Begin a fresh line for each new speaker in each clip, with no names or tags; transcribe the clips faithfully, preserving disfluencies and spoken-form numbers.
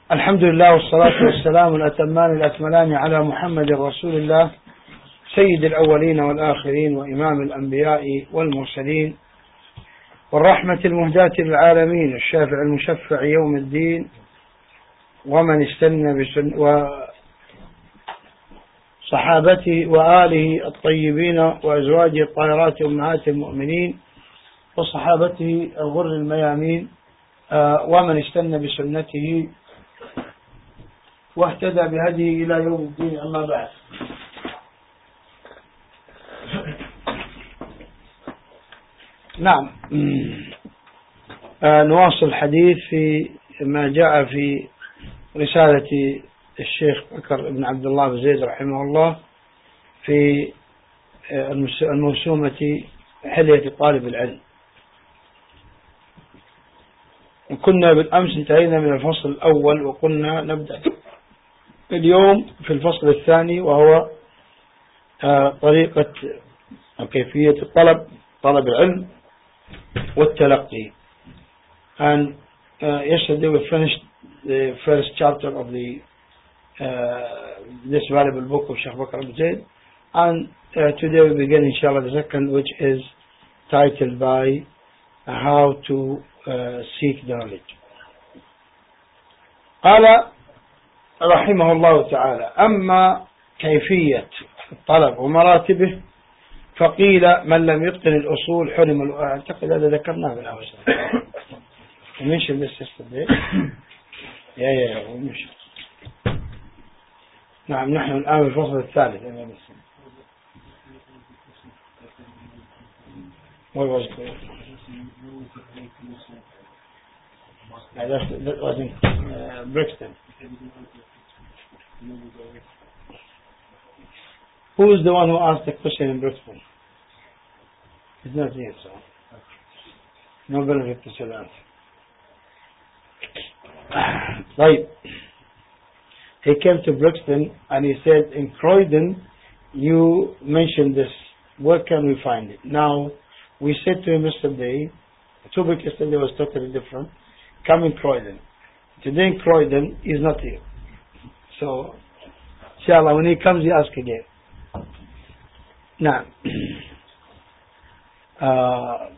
الحمد لله والصلاة والسلام الأتمان الأكملان على محمد رسول الله سيد الأولين والآخرين وإمام الأنبياء والمرسلين والرحمة المهداة للعالمين الشافع المشفع يوم الدين ومن استنى بسن وصحابته وآله الطيبين وأزواجه الطاهرات أمهات المؤمنين وصحابته الغر الميامين ومن استنى بسنته واهتدى بهديه إلى يوم الدين. أما بعد، نعم نواصل الحديث في ما جاء في رسالة الشيخ بكر بن عبد الله بن زيد رحمه الله في الموسومة حلية طالب العلم. كنا بالأمس انتهينا من الفصل الأول وقلنا نبدأ اليوم في الفصل الثاني، وهو طريقة وكيفية الطلب طلب العلم والتلقي. And uh, yesterday we finished the first chapter of the uh, this valuable book of Sheikh Bakr Abu Zayd, and uh, today we begin inshallah the second, which is titled by uh, how to uh, seek knowledge. قال رحمه الله تعالى: أما كيفية الطلب ومراتبه فقيل من لم يتقن الأصول حرم. أعتقد هذا ذكرناه بالأول. mentioned this yesterday. يا يا مش نعم نحن الآن في الفصل الثالث. What was it? That was in uh, Brixton. Who is the one who asked the question in Brixton? It's not here, so no benefit to say that. Right. He came to Brixton and he said, in Croydon you mentioned this, where can we find it? Now we said to him yesterday, the topic yesterday was totally different. Come in Croydon. Today in Croydon he's not here, so inshallah when he comes he asks again. Now uh,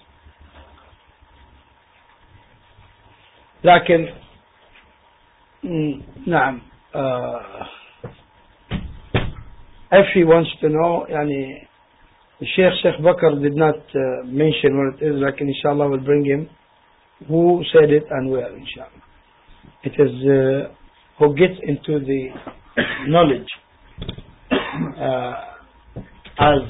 لكن نعم uh, if he wants to know, يعني Sheikh Sheikh Bakr did not uh, mention what it is, لكن inshallah will bring him who said it and where, inshallah. It is uh, who gets into the knowledge uh, as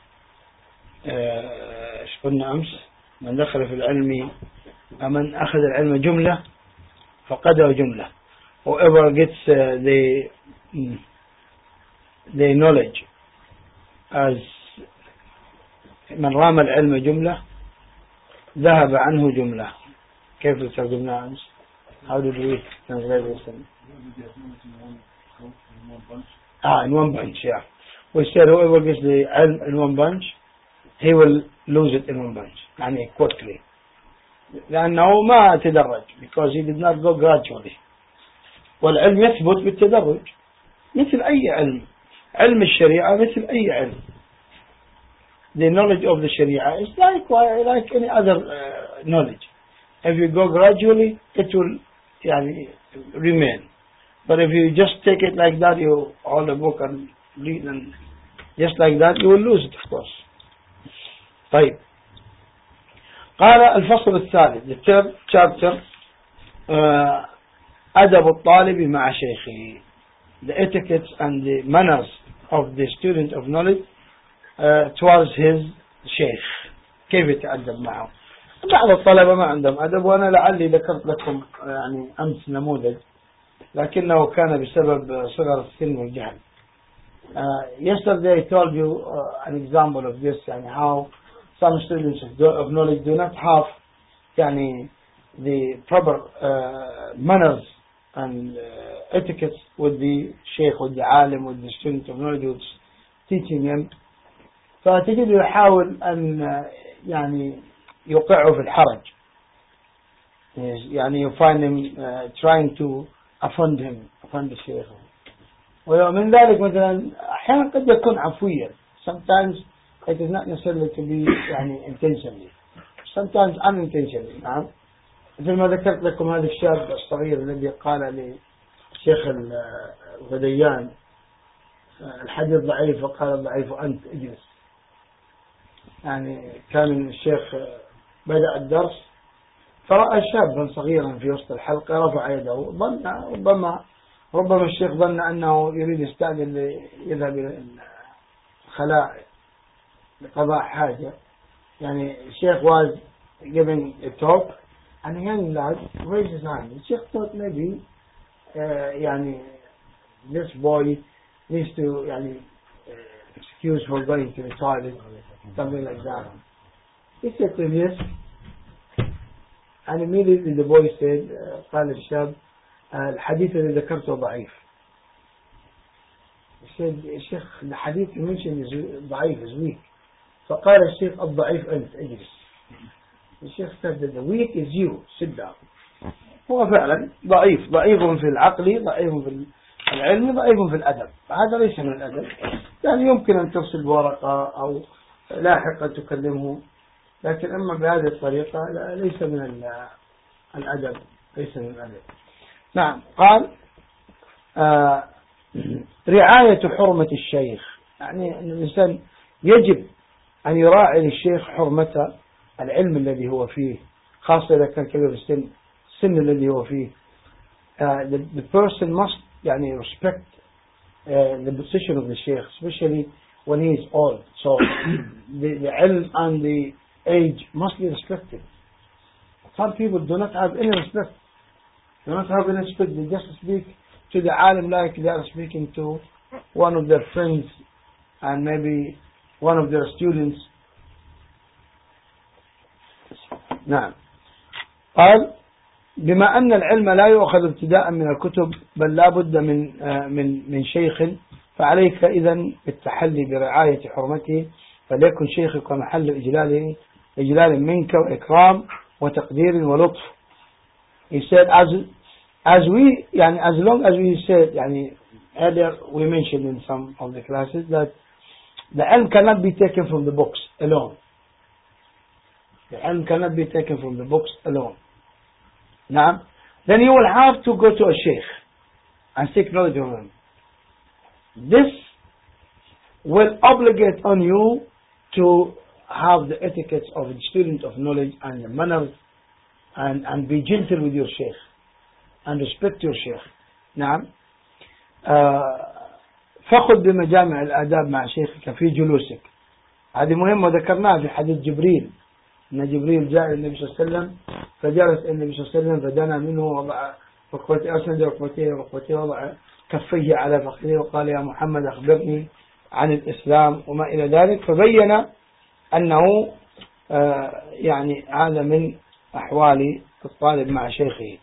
ايش قلنا أمس: من دخل في العلم من أخذ العلم جملة فقده جملة. Whoever gets uh, the the knowledge as من رام العلم جملة ذهب عنه جملة. كيف ترجمنا أمس؟ How did we translate this? Ah, in one bunch, yeah. We said whoever gets the ilm in one bunch, he will lose it in one bunch. يعني quickly. لأنه ما تدرج, because he did not go gradually. والعلم يثبت بالتدرج مثل أي علم. علم الشريعة مثل أي علم. The knowledge of the Sharia is like like any other uh, knowledge. If you go gradually, it will يعني, remain. But if you just take it like that, you hold a book and read, and just like that, you will lose it, of course. طيب. قال الفصل الثالث, the third chapter, uh, أدب الطالب مع شيخه, the etiquettes and the manners of the student of knowledge uh, towards his sheikh. كيف يتأدب معه؟ بعض الطلبة ما عندهم أدب, وأنا لعلي ذكرت لكم يعني أمس نموذج, لكنه كان بسبب صغر السن والجهل. uh, yesterday I told you uh, an example of this, يعني how some students of knowledge do not have يعني the proper uh, manners and uh, etiquettes with the sheikh, with the alim, with the student of knowledge who's teaching him. فتجد يحاول أن يعني يوقعه في الحرج. يعني you find him uh, trying to أفندهم أفند الشيخ. ومن ذلك مثلا أحيانا قد يكون عفويا. Sometimes it is not necessarily to be يعني intentionally. Sometimes unintentionally. نعم. مثل ما ذكرت لكم هذا الشاب الصغير الذي قال لشيخ الغديان الحديث ضعيف وقال الضعيف أنت اجلس. يعني كان الشيخ بدأ الدرس فرأى شابا صغيرا في وسط الحلقة رفع يده، ظن ربما ربما الشيخ ظن أنه يريد يستأذن يذهب إلى الخلاء لقضاء حاجة. يعني الشيخ was giving a talk and a young lad raised his hand. The Sheikh thought maybe uh, يعني this boy needs to يعني uh, excuse for going to the toilet, something like that. He said to him yes, and immediately the boy said uh, قال الشاب uh, الحديث الذي ذكرته ضعيف. He said الشيخ the hadith you mentioned is ضعيف, is weak. فقال الشيخ الضعيف أنت اجلس. الشيخ said that the weak is you, sit down. هو فعلا ضعيف، ضعيف في العقل، ضعيف في العلم، ضعيف في الأدب. هذا ليس من الأدب. يعني يمكن أن ترسل بورقة أو لاحقا تكلمه، لكن أما بهذه الطريقة لا، ليس من الأدب، ليس من الأدب. نعم. قال آه رعاية حرمة الشيخ، يعني أن الإنسان يجب أن يراعي للشيخ حرمة العلم الذي هو فيه، خاصة إذا كان كبير السن، السن الذي هو فيه. uh, the, the person must يعني respect uh, the position of the sheikh, especially when he is old. So the, the ilm and the age must be respected. Some people do not have any respect. Do not have any respect. They just speak to the alim like they are speaking to one of their friends and maybe one of their students. نعم. قال بما أن العلم لا يؤخذ ابتداء من الكتب بل لا بد من من من شيخ، فعليك إذن بالتحلي برعاية حرمته، فليكن شيخك محل إجلاله إجلال منك وإكرام وتقدير ولطف. He said as as we يعني as long as we said يعني earlier we mentioned in some of the classes that the ilm cannot be taken from the books alone. The ilm cannot be taken from the books alone. Now, then you will have to go to a sheikh and seek knowledge from him. This will obligate on you to have the etiquettes of a student of knowledge and the manners and, and be gentle with your sheikh and respect your sheikh. نعم. فخذ بمجامع الآداب مع شيخك في جلوسك. هذه مهمة ذكرناها في حديث جبريل، أن جبريل جاء النبي صلى الله عليه وسلم فجلس النبي صلى الله عليه وسلم فدنا منه وضع ركبتيه أسند ركبتيه ركبتيه وضع كفيه على فخذه وقال يا محمد أخبرني عن الإسلام وما إلى ذلك، فبين أنه آه يعني هذا من أحوال الطالب مع شيخه.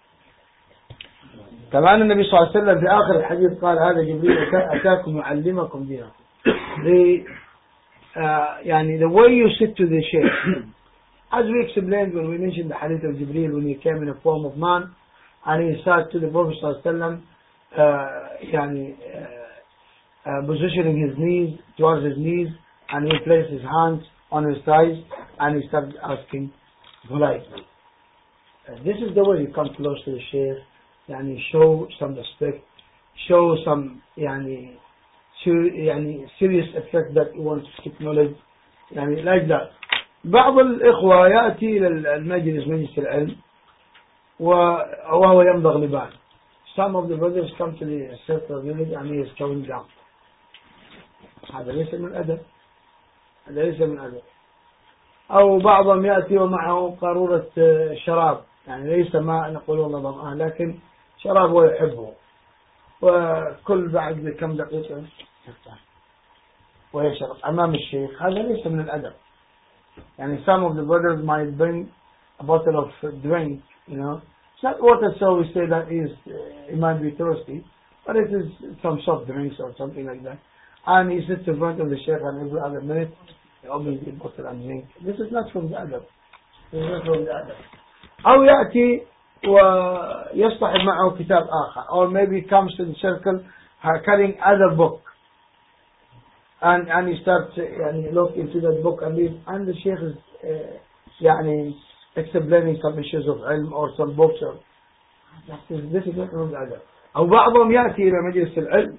كمان النبي صلى الله عليه وسلم في آخر الحديث قال هذا جبريل أتاكم يعلمكم دينكم. The uh, يعني the way you sit to the sheikh, as we explained when we mentioned the hadith of Jibreel when he came in the form of man and he sat to the Prophet صلى الله عليه وسلم uh, يعني uh, uh, positioning his knees towards his knees and he placed his hands on his thighs and he started asking politely. Uh, this is the way you come close to the sheikh. يعني show some respect, show some يعني يعني serious effect that you want to seek knowledge يعني like that. بعض الإخوة يأتي إلى المجلس مجلس العلم وهو يمضغ لبان. Some of the brothers come to the circle of knowledge and he is going down. هذا ليس من الأدب، هذا ليس من الأدب. أو بعضهم يأتي ومعه قارورة شراب، يعني ليس ما نقول والله ظمآن لكن شراب ويحبه، وكل بعد كم دقيقة ويشرب أمام الشيخ. هذا ليس من الأدب. يعني some of the brothers might bring a bottle of drink, you know, it's not water, so we say that is uh, it might be thirsty, but it is some soft drinks or something like that, and he sits in front of the sheikh and every other minute he opens the bottle and drink. This is not from the adab. This is not from the adab. أو يأتي ويصطحب معه كتاب آخر, or maybe comes to the circle carrying other book, and and he starts يعني look into that book and read, and the Sheikh is uh, يعني explaining some issues of علم or some books, or that is difficult من الأدب. أو بعضهم يأتي إلى مجلس العلم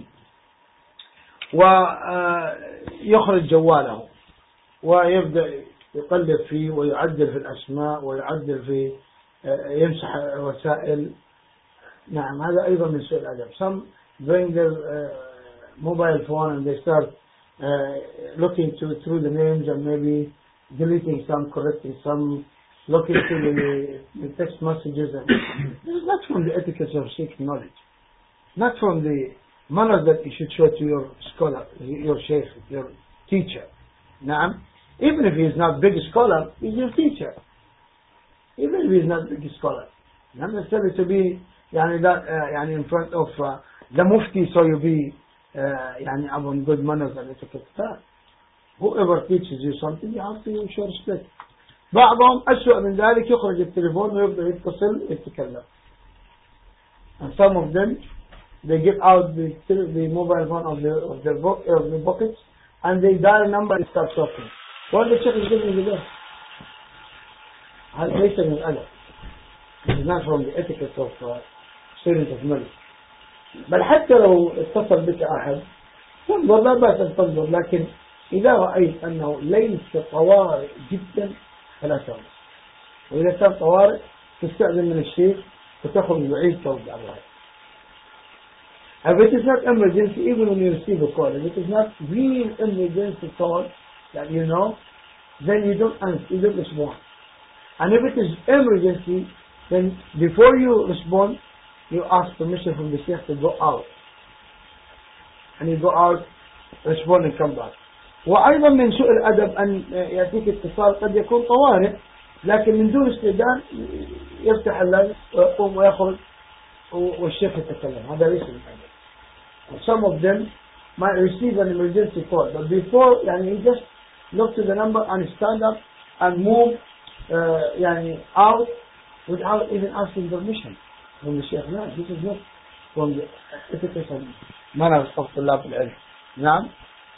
ويخرج جواله ويبدأ يقلب فيه ويعدل في الأسماء ويعدل في يمسح الرسائل. نعم, هذا أيضا من سوء الأدب. Some bring their uh, mobile phone and they start uh, looking to, through the names and maybe deleting some, correcting some, looking through the, the text messages. And this is not from the etiquette of seeking knowledge, not from the manners that you should show to your scholar, your sheikh, your teacher. Naam, even if he is not big scholar, he is your teacher. Even if he is not big scholar, not necessarily to be يعني that uh, يعني in front of uh, the mufti, so you be uh, يعني upon good manners and etiquette. Whoever teaches you something, you have to show respect. بعضهم أسوأ من ذلك, يخرج التليفون ويبدأ يتصل يتكلم. And some of them, they get out the, the mobile phone of their of their bo of the pockets and they dial a number and start talking. What the Sheikh is giving you there? هذا ليس من الأدب. It is not from the etiquette of uh, students of knowledge. بل حتى لو اتصل بك أحد تنظر, لا بأس أن تنظر, لكن إذا رأيت أنه ليس طوارئ جدا فلا تنظر. وإذا كان طوارئ تستأذن من الشيخ وتخرج بعيد ترد على الرأي. If it is not emergency, even when you receive a call, if it is not real emergency call that you know, then you don't answer, you don't respond. And if it is emergency, then before you respond, you ask permission from the sheikh to go out. And you go out, respond and come back. وأيضا من سوء الأدب أن يأتيك اتصال قد يكون طوارئ, لكن من دون استئذان يفتح الليل ويقوم ويخرج والشيخ يتكلم. هذا ليس من الأدب. Some of them might receive an emergency call, but before, يعني, you just look to the number and stand up and move uh, يعني, out without even asking permission from the sheikh. No, this is not from the etiquette and manners of طلاب العلم. نعم.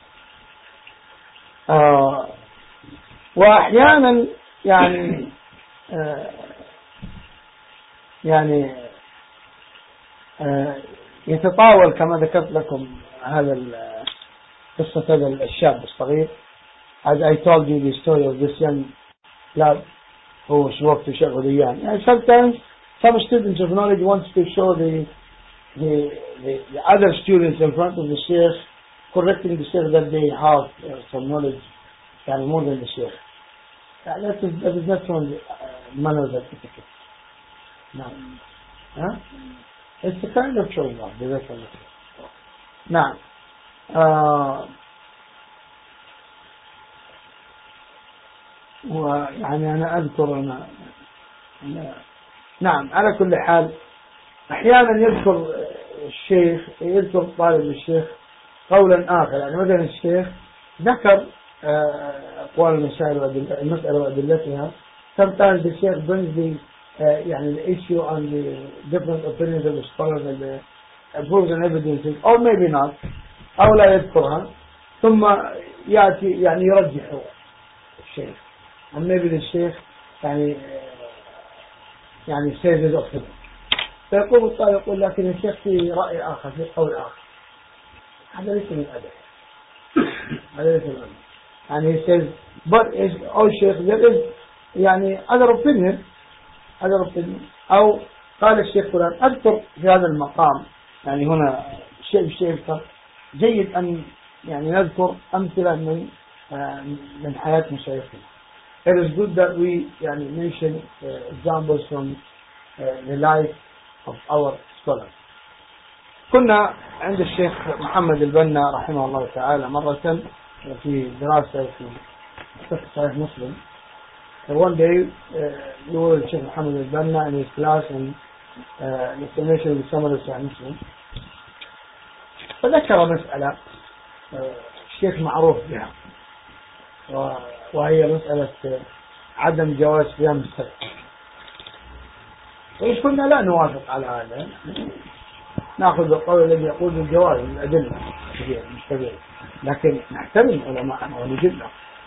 آه وأحيانا يعني آه يعني آه يتطاول كما ذكرت لكم هذا قصة هذا الشاب الصغير. As I told you the story of this young lad who was worked to Sheikh Udayan. And sometimes some students of knowledge wants to show the, the the the other students in front of the Sheikh, correcting the Sheikh that they have uh, some knowledge and more than the Sheikh. Uh, that, is, that is not from the uh, manners and etiquette. No. Huh? It's a kind of showing-off. نعم. آه ويعني أنا أذكر أنا نعم على كل حال أحيانا يذكر الشيخ يذكر طالب الشيخ قولا آخر. يعني مثلا الشيخ ذكر أقوال المسائل والمسألة وأدلتها. Sometimes the Sheikh brings the uh, يعني the issue on the different opinions of the scholars and the proofs and evidences, or maybe not, أو لا يذكرها, ثم يأتي يعني يرجح الشيخ, and maybe the Sheikh يعني يعني says his opinion. فيقول الطالب يقول لكن الشيخ في رأي آخر في قول آخر. هذا ليس من الأدب. هذا ليس من الأدب. And he says, but is, oh Sheikh, there is يعني other opinion, other opinion. أو قال الشيخ فلان. أذكر في هذا المقام يعني هنا شيء بشيء جيد أن يعني نذكر أمثلة من من حياة مشايخنا. It is good that we يعني mention uh, examples from uh, the life of our scholars. كنا عند الشيخ محمد البنا رحمه الله تعالى مرة في دراسة في صحيح مسلم. So one day uh, we were with Sheikh Muhammad al-Banna in his class and uh, an explanation of the summary of Sahih Muslim. فذكر مسألة الشيخ معروف بها وهي مسألة عدم جواز صيام السبت. وإن كنا لا نوافق على هذا نأخذ القول الذي يقول بالجواز من الأدلة كثير مش كبير، لكن نحترم علماءنا ونجلهم.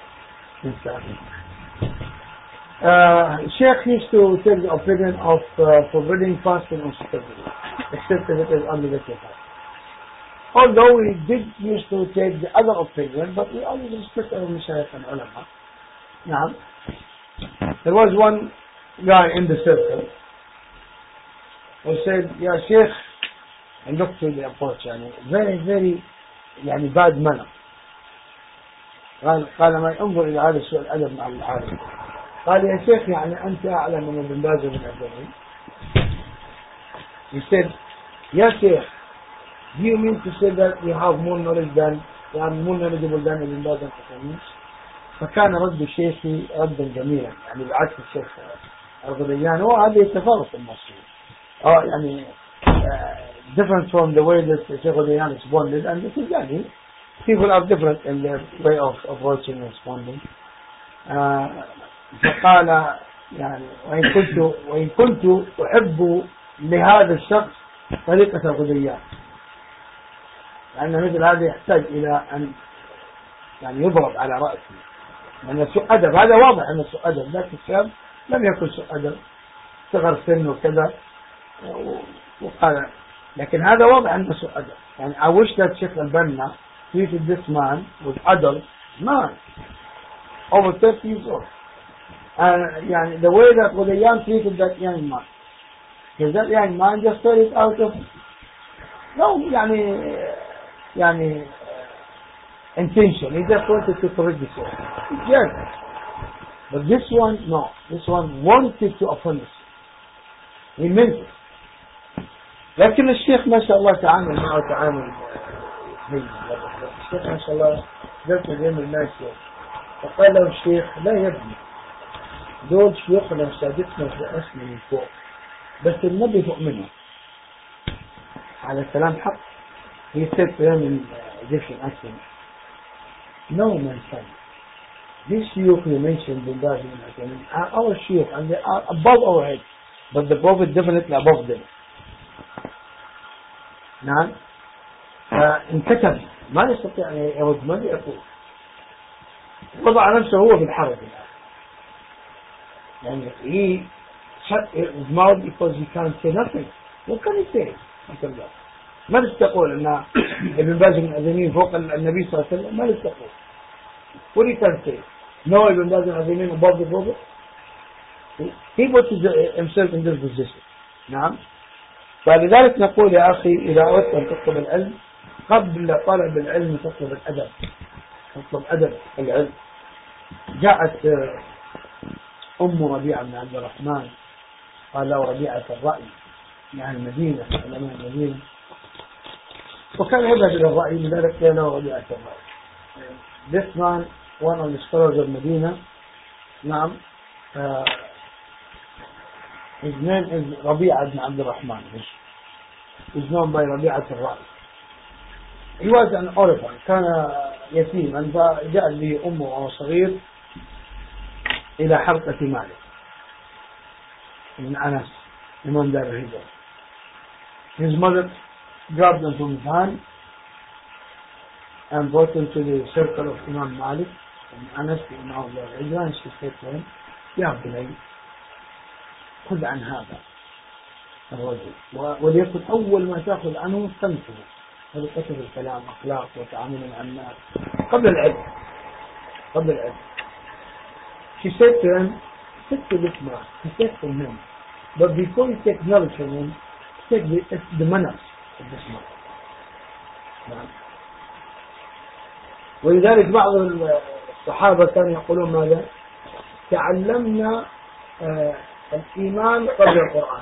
Uh, Sheikh used to take the opinion of uh, forbidding fasting on Saturday, except if it is obligated. Although we did used to take the other opinion, but we always respect our Mashayikh and ulama. Now, there was one guy in the circle who said, "Ya Sheikh," and looked to the approach, yani, very, very, yani, bad manner. قال قال ما انظر إلى هذا السوء الأدب مع العالم. قال يا شيخ يعني أنت أعلم من ابن باز وابن عثيمين. He said, يا شيخ, do you mean to say that you have more knowledge than يعني more knowledgeable than ابن باز وابن عثيمين؟ فكان رد الشيخ ردا جميلا، يعني بعكس الشيخ الغديان. هو هذا يتفاوت المصري. اه يعني uh, different from the way that الشيخ الغديان responded, and this is يعني people are different in their way of approaching and responding. uh, فقال يعني وإن كنت وإن كنت أحب لهذا الشخص طريقة الغديان، لأن مثل هذا يحتاج إلى أن يعني يضرب على رأسه، لأن سوء أدب، هذا واضح أنه سوء أدب، لكن الشاب لم يكن سوء أدب، صغر سنه وكذا وقال، لكن هذا واضح أنه سوء أدب. يعني I wish that Sheikh Al-Banna treated this man with adult man over thirty years old. And يعني the way that Ghudayan treated that young man, because that young man just said it out of no يعني يعني intention. He just wanted to correct the soul. Yes, but this one no, this one wanted to offend us. He meant it. لكن الشيخ ما شاء الله تعامل معه تعامل هين. الشيخ ما شاء الله ذكر يوم الناس فقال له الشيخ لا يبني دول شيوخنا وسادتنا ورؤسنا من فوق، بس النبي فوق منهم. على كلام حق. He said to him in Egyptian accent, no my son, these shuyukh you mentioned in Baz are our shuyukh and they are above our head, but the Prophet definitely above them. نعم. فانكتب ما يستطيع أن يرد، ما يقول، وضع نفسه هو في الحرب الآن. يعني he shut his mouth because he can't say nothing. What can he say? ما تستقول أن ابن باز بن عثيمين فوق النبي صلى الله عليه وسلم؟ ما تستقول. What he can say? No, ابن باز بن عثيمين above the Prophet. He puts himself in this position. نعم. فلذلك نقول يا أخي إذا أردت أن تطلب العلم قبل طلب العلم تطلب الأدب، تطلب أدب العلم. جاءت أم ربيعة بن عبد الرحمن قال له ربيعة الرأي يعني المدينة علماء المدينة، وكان يذهب إلى الرأي، لذلك قال له ربيعة الرأي. This man, one of the scholars of Medina, نعم, uh, his name is Rabi'ah ibn Abd al-Rahman. He's known by Rabi'at al-Ra'i. He was an orphan, كان يتيما، فجاء به أمه وهو صغير إلى حلقة مالك من أنس إمام دار الهجرة. His mother grabbed him from his hand and brought him to the circle of Imam Malik and Anas Imam Dar al-Hijrah, and she said to him, يا بني خذ عن هذا الرجل وليكن أول ما تأخذ عنه تنفذ طريقته الكلام، أخلاق وتعامل مع الناس قبل العلم قبل العلم. She said to him, take to this man, he said from him, but before you take knowledge from him, take the, the manners of this man. نعم. ولذلك بعض الصحابة كانوا يقولون ماذا؟ تعلمنا آه الإيمان قبل القرآن.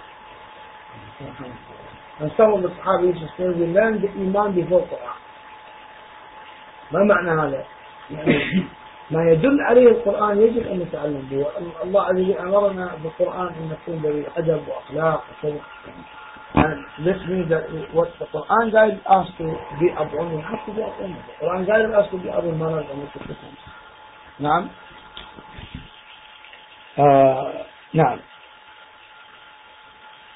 And some of the Sahaba used to say, we learned the Iman before Quran. ما معنى هذا؟ يعني ما يدل عليه القرآن يجب أن نتعلم به. الله عز وجل أمرنا بالقرآن أن نكون ذوي أدب وأخلاق وكذا. And this means that what the Quran guides us to be upon, we have to be upon it. The Quran guides us to be upon manners and etiquette. نعم. آه نعم.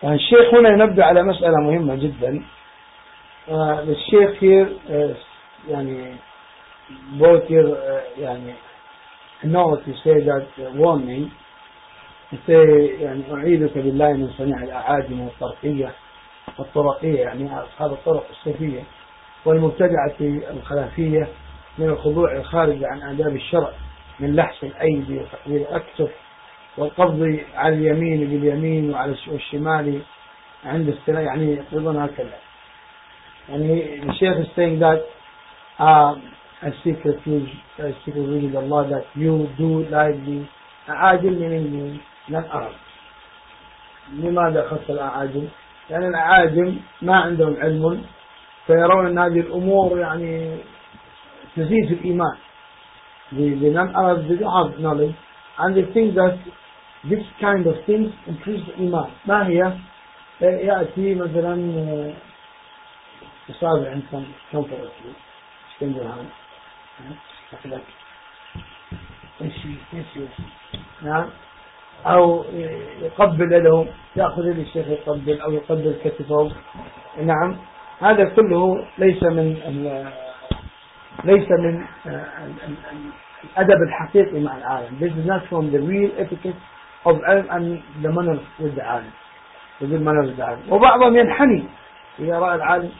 الشيخ هنا ينبه على مسألة مهمة جدا. الشيخ here يعني both here يعني note to say that warning say يعني أعيذك بالله من صنيع الأعاجم والطرقية والطرقية يعني أصحاب الطرق الصوفية والمبتدعة الخلافية من الخضوع الخارج عن آداب الشرع من لحس الأيدي وتقبيل الأكتف والقبض على اليمين باليمين وعلى الشمال عند السلام يعني أيضا هكذا. يعني الشيخ is saying that uh, I seek refuge I seek refuge with Allah that you do like the أعاجم من لم أرى. لماذا خص الأعاجم؟ لأن الأعاجم ما عندهم علم فيرون أن هذه الأمور يعني تزيد الإيمان. The non-Arabs they don't have knowledge and they think that this kind of things increase the iman. ما هي؟ يأتي مثلا تصابع عندكم كم فرق تشتنجوا هذا أخذك إيشي إيشي نعم أو يقبل يدهم يأخذ يد الشيخ يقبل أو يقبل كتفه نعم. هذا كله ليس من ليس من الأدب الحقيقي مع العالم. This is not from the real etiquette of علم and the manners with the عالم with the manners with the عالم. وبعضهم ينحني إذا رأى العالم.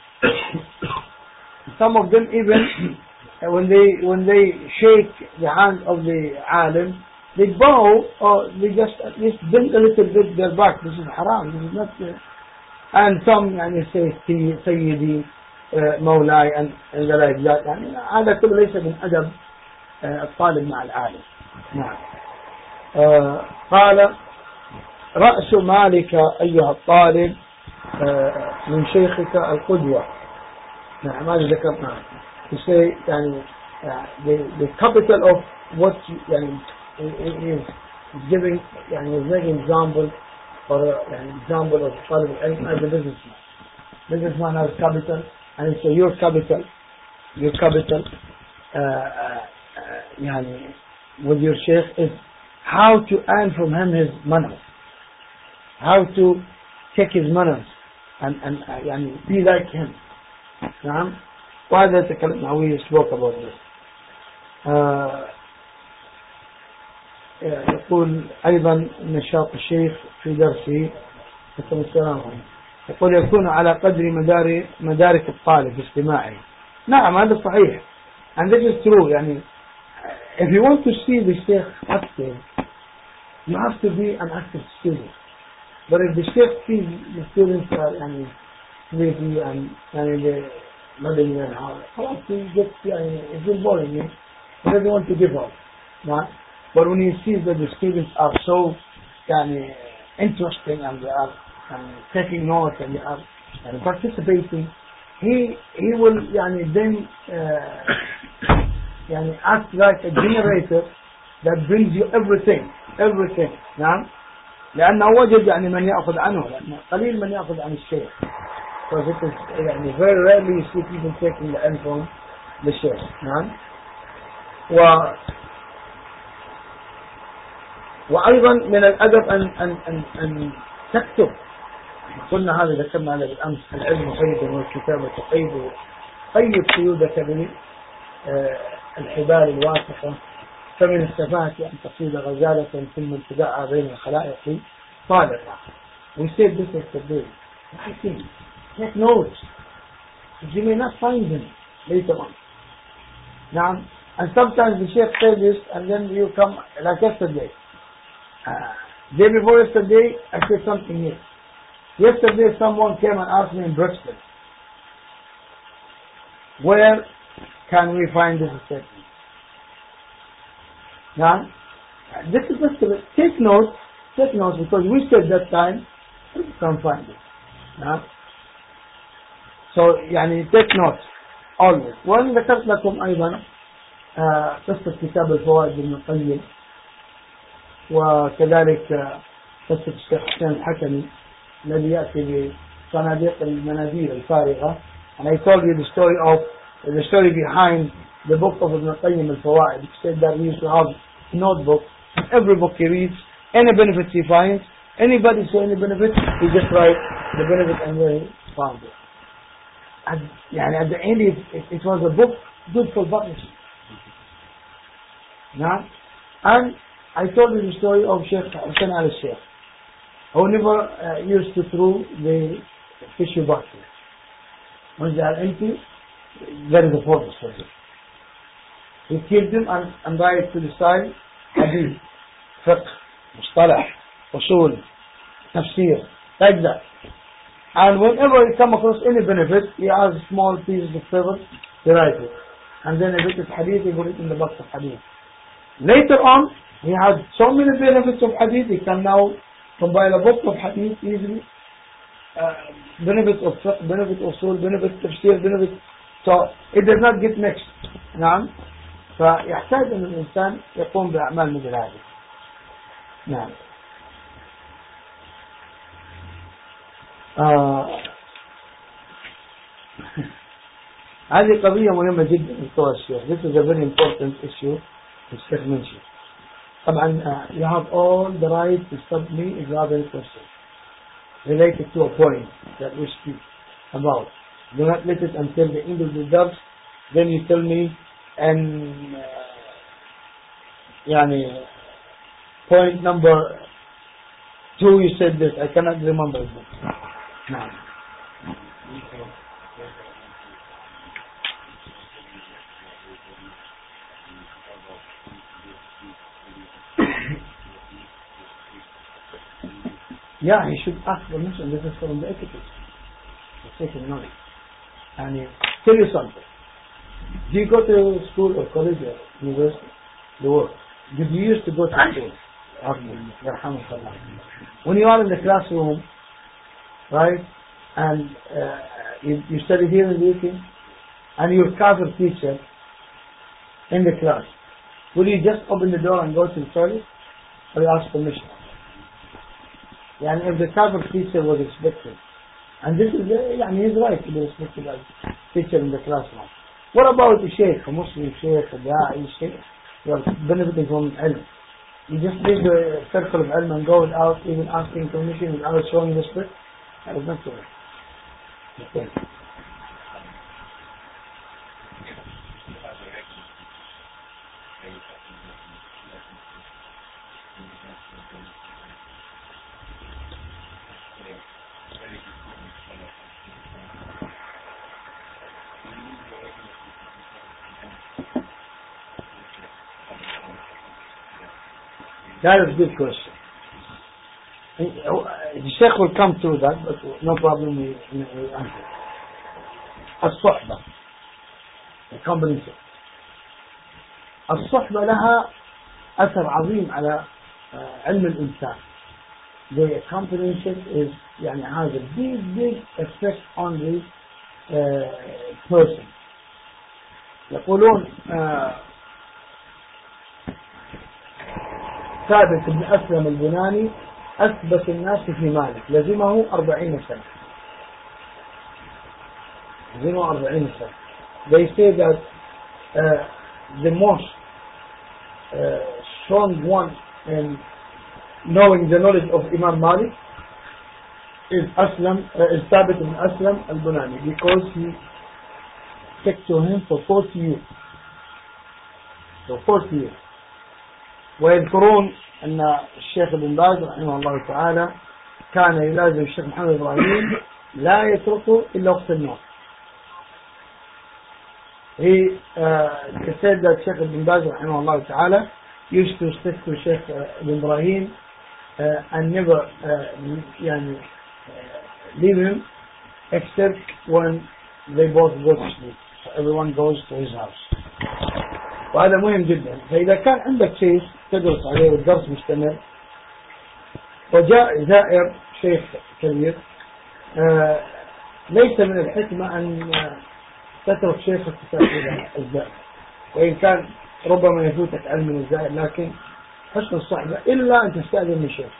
Some of them even when they when they shake the hand of the عالم they bow or they just at least bend a little bit their back. This is haram. This is not uh, and some يعني say سيدي مولاي and and like that يعني هذا كله ليس من أدب الطالب مع العالم. نعم. آه قال رأس مالك أيها الطالب آه من شيخك القدوة. نعم هذا ذكرنا. To say يعني uh, the the capital of what يعني is giving يعني is making example or يعني example of طالب العلم as a businessman. Businessman has capital and so your capital your capital uh, uh, uh, يعني with your sheikh is how to earn from him his manners, how to take his manners and and uh, يعني be like him. نعم. وهذا تكلمنا we spoke about this. uh, يقول أيضا نشاط الشيخ في درسه يقول يكون على قدر مدار مدارك الطالب في استماعه. نعم هذا صحيح and this is true. يعني if you want to see the sheikh active you have to be an active student, but if the sheikh sees the students are يعني sleepy and يعني they nothing and how خلاص he gets يعني it's boring he doesn't want to give up. Right? But when he sees that the students are so يعني interesting and they are and taking notes and they are and participating he he will يعني then uh, يعني act like a generator that brings you everything everything. نعم. لأنه وجد يعني من يأخذ عنه لأنه قليل من يأخذ عن الشيخ. because it is يعني very rarely you see people taking the end from the sheikh. نعم. و وأيضا من الأدب أن أن أن أن تكتب. قلنا هذا ذكرنا على بالأمس العلم قيد والكتابة قيد. قيد قيودك بالحبال الواثقة فمن السفاهة أن تصيد غزالة ثم ابتداءها بين الخلائق طالقة. We said this yesterday. I think take notes. You may not find them later on. Now, and sometimes the Sheikh says this and then you come like yesterday. Uh, day before yesterday, I said something here. Yesterday, someone came and asked me in Bristol, where can we find this statement? Now, this is just a, take notes, take notes because we said that time, you can't find it. Now, so, يعني take notes always. وأنا ذكرت لكم أيضا قصة كتاب الفوائد ابن القيم وكذلك قصة الشيخ حسين الحكمي الذي يأتي بصناديق المناديل الفارغة. And I told you the story of the story behind the book of Ibn Qayyim al-Fawaid. He said that he used to have a notebook. Every book he reads, any benefits he finds, Anybody saw any benefit, he just write the benefit and where he found it. And, يعني at the end it, it, it was a book good for publishing. Now, and I told you the story of Sheikh Hussain al-Sheikh, who never uh, used to throw the tissue boxes. When they are empty, there is a purpose for them. He keeps them and, and write to the side, hadith, fiqh, mustalah, usul, tafsir, like that. And whenever he come across any benefit, he has small pieces of paper, he writes it. And then a bit of hadith, he put it in the box of hadith. Later on, he had so many benefits of hadith, he can now compile a book of hadith easily. Uh, benefits of fiqh, benefit of usul, benefit of tafsir, benefit. So it does not get mixed. نعم. فيحتاج أن الإنسان يقوم بأعمال مثل هذه. نعم. آه. هذه قضية مهمة جدا للطوى الشيخ. This is a very important issue الشيخ mentioned. طبعا uh, you have all the right to stop me if you have any questions related to a point that we speak about. Do not let it until the end of the dars, then you tell me and uh, يعني point number two you said this, I cannot remember it. نعم. Yeah, he should ask permission. This is from the etiquette. The second knowledge. And he tell you something. Do you go to school or college or university? The work. Did you used to go to school? When you are in the classroom, right, and uh, you, you study here in the U K, and your cover teacher in the class, will you just open the door and go to the toilet, or you ask permission? And if the cover teacher was expected, and this is, uh, he's right to be respected as teacher in the classroom. What about the sheikh, a Muslim sheikh, a da'i sheikh, you are benefiting from ilm? You just leave the circle of ilm and go without even asking permission, without showing respect? That is not correct. Okay. That is a good question. The Sheikh will come to that, but no problem, we will answer. الصحبة, the combination. الصحبة لها أثر عظيم على علم الإنسان. The companionship is يعني has a big big effect on the uh, person. يقولون uh, ثابت بن أسلم البناني أثبت الناس في مالك لزمه أربعين سنة. لزمه أربعين سنة. They say that uh, the most uh, strong one in knowing the knowledge of Imam Malik is Aslam, uh, is Thabit ibn Aslam al-Bunani, because he stuck to him for forty years. For forty years. ويذكرون أن الشيخ ابن باز رحمه الله تعالى كان يلازم الشيخ محمد إبراهيم لا يتركه إلا وقت النوم. He uh, said that Sheikh Ibn Baz رحمه الله تعالى used to stick to Sheikh Ibn Ibrahim uh, and never uh, يعني, uh, leave him except when they both go to sleep. So everyone goes to his house. وهذا مهم جدا. فإذا كان عندك شيء تدرس عليه والدرس مستمر وجاء زائر شيخ كبير آه ليس من الحكمة أن تترك شيخك تتأخذ الزائر، وإن كان ربما يفوتك علم من الزائر، لكن حسن الصحبة إلا أن تستأذن من شيخ،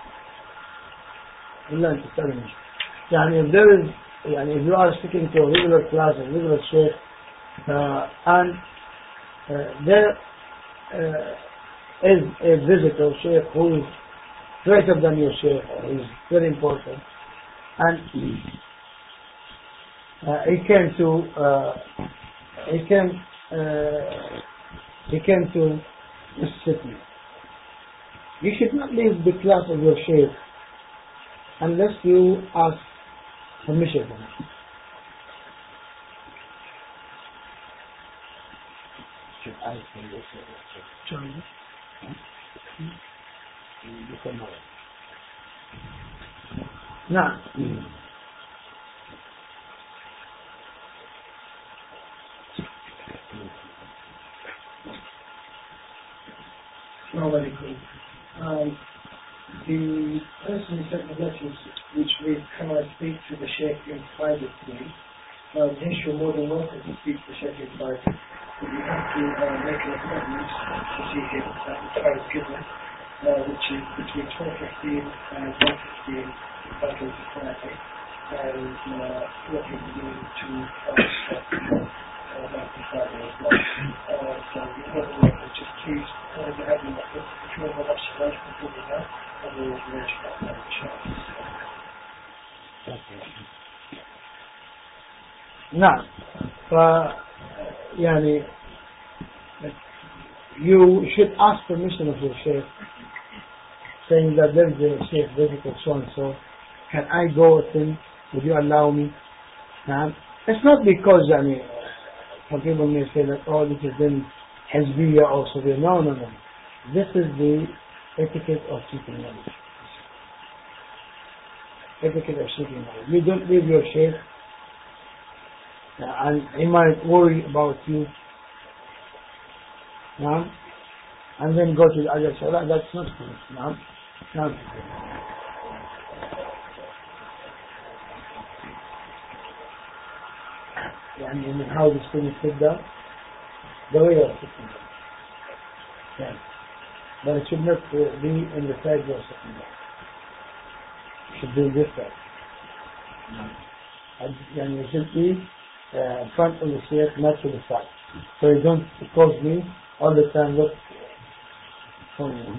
إلا أن تستأذن من شيخ. يعني if there is يعني if you are speaking to a regular class, a regular sheikh uh, and Uh, there uh, is a visitor sheikh who is greater than your sheikh, is very important. And uh, he came to uh, he came uh, he came to Mississippi. You should not leave the class of your sheikh unless you ask permission from him. Should I say this? Charlie? نعم.
Assalamu alaikum. Um, the person who sent the letters which read, "Can I speak to the Sheikh in private, please?" Um, yes, you're more than welcome to speak to the Sheikh in private, but you have to uh, make an appointment to see him at the time given, uh, which is between twelve fifteen and one fifteen Monday to Friday, and uh, four fifteen to five Monday to Friday as well. Uh, so you're more than welcome. Just please, uh, you have your if you want to watch the live before we know, and we'll arrange that for the show.
نعم. ف يعني you should ask permission of your sheikh, saying that there is a sheikh visitor so and so. Can I go with him? Would you allow me? نعم. It's not because يعني some people may say that oh this is in Hizbiyya or Sufiya. No, no, no. This is the etiquette of seeking knowledge. Etiquette of seeking knowledge. You don't leave your sheikh and he might worry about you, no? And then go to the other salah. That's not good. No? Not good. يعني in how the students sit down, the way of sitting down. Yeah. But it should not uh, be in the side you are sitting down. It should be this side. No. And it should be uh, front of the sheikh, not to the side. So you don't cause me all the time look for me.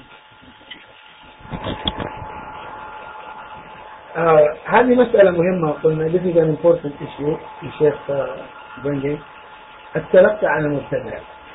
آه هذه مسألة مهمة قلنا this is an important issue الشيخ bringing التلقي عن المبتدع.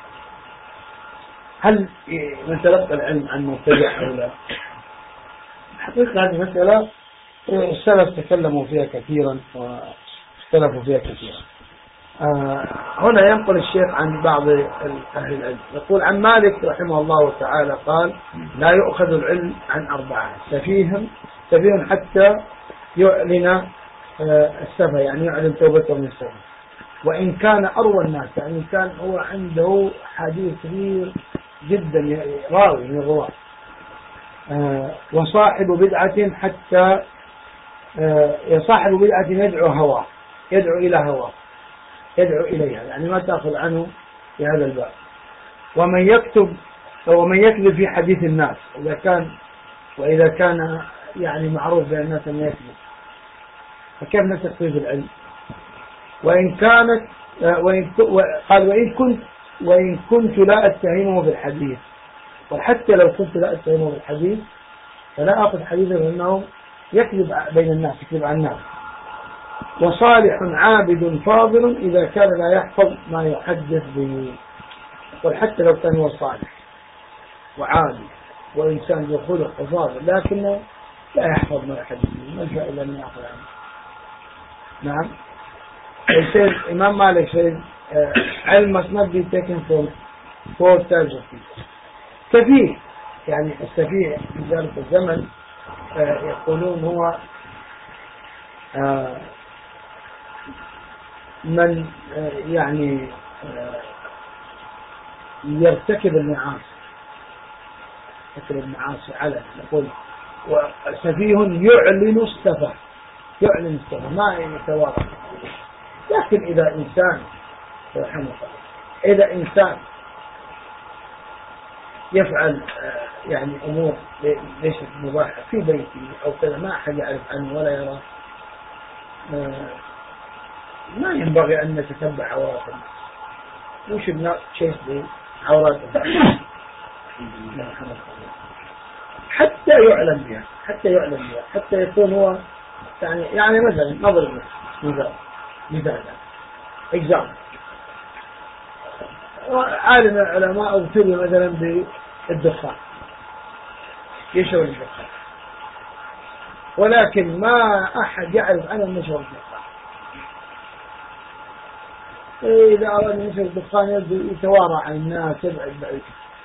هل من تلقى العلم عن مبتدع أو لا؟ حقيقة هذه مسألة السلف تكلموا فيها كثيرا واختلفوا فيها كثيرا. آه هنا ينقل الشيخ عن بعض أهل العلم يقول عن مالك رحمه الله تعالى قال لا يؤخذ العلم عن أربعة سفيه سفيه حتى يعلن آه السفه يعني يعلن توبته من السفه وإن كان أروى الناس يعني كان هو عنده حديث كبير جدا راوي من الرواة آه وصاحب بدعة حتى آه صاحب بدعة يدعو هواه يدعو إلى هواه يدعو إليها يعني ما تأخذ عنه في هذا الباب ومن يكتب ومن يكذب في حديث الناس إذا كان وإذا كان يعني معروف بين الناس أن يكذب فكيف نثق فيه العلم وإن كانت وإن قال وإن كنت وإن كنت لا أتهمه بالحديث وحتى لو كنت لا أتهمه بالحديث فلا أخذ حديثه لأنه يكذب بين الناس يكذب عن الناس وصالح عابد فاضل إذا كان لا يحفظ ما يحدث به وحتى لو كان هو صالح وعابد وإنسان ذو خلق وفاضل لكنه لا يحفظ ما يحدث به ما الفائدة أن يأخذ عنه. نعم. الشيء إمام مالك says uh, علم must not be taken from four types of people. سفيه يعني السفيه في ذلك الزمن uh, يقولون هو uh, من uh, يعني uh, يرتكب المعاصي يرتكب المعاصي على نقول وسفيه يعلن السفه يعلن السفه ما يتواضع لكن إذا إنسان رحمه الله إذا إنسان يفعل يعني أمور ليست مباحة في بيته أو كذا ما أحد يعرف عنه ولا يرى ما ينبغي أن نتتبع عورات الناس. We should not chase the عورات الناس. حتى يعلم بها حتى يعلم بها حتى يكون هو يعني يعني مثلا نضرب مثال مثال example عالم العلماء ابتلي مثلا بالدخان يشرب الدخان ولكن ما أحد يعرف أنا نشرب الدخان. إذا أراد أن يشرب الدخان يبدو يتوارى عن الناس يبعد بعيد.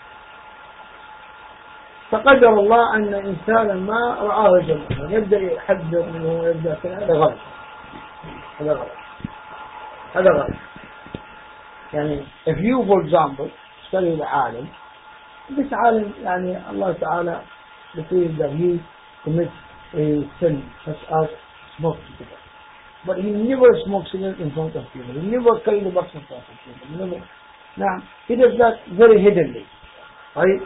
فقدر الله أن إنسانا ما رآه جمعه يبدأ يحذر منه ويبدأ كذا. هذا غلط هذا غلط هذا غلط. يعني if you for example study the عالم this عالم يعني الله تعالى decrees that he commits a sin such as smoke cigarette. But he never smokes cigarette in front of people. He never carries the box in front of people. He never. Now, he does that very hiddenly. Right?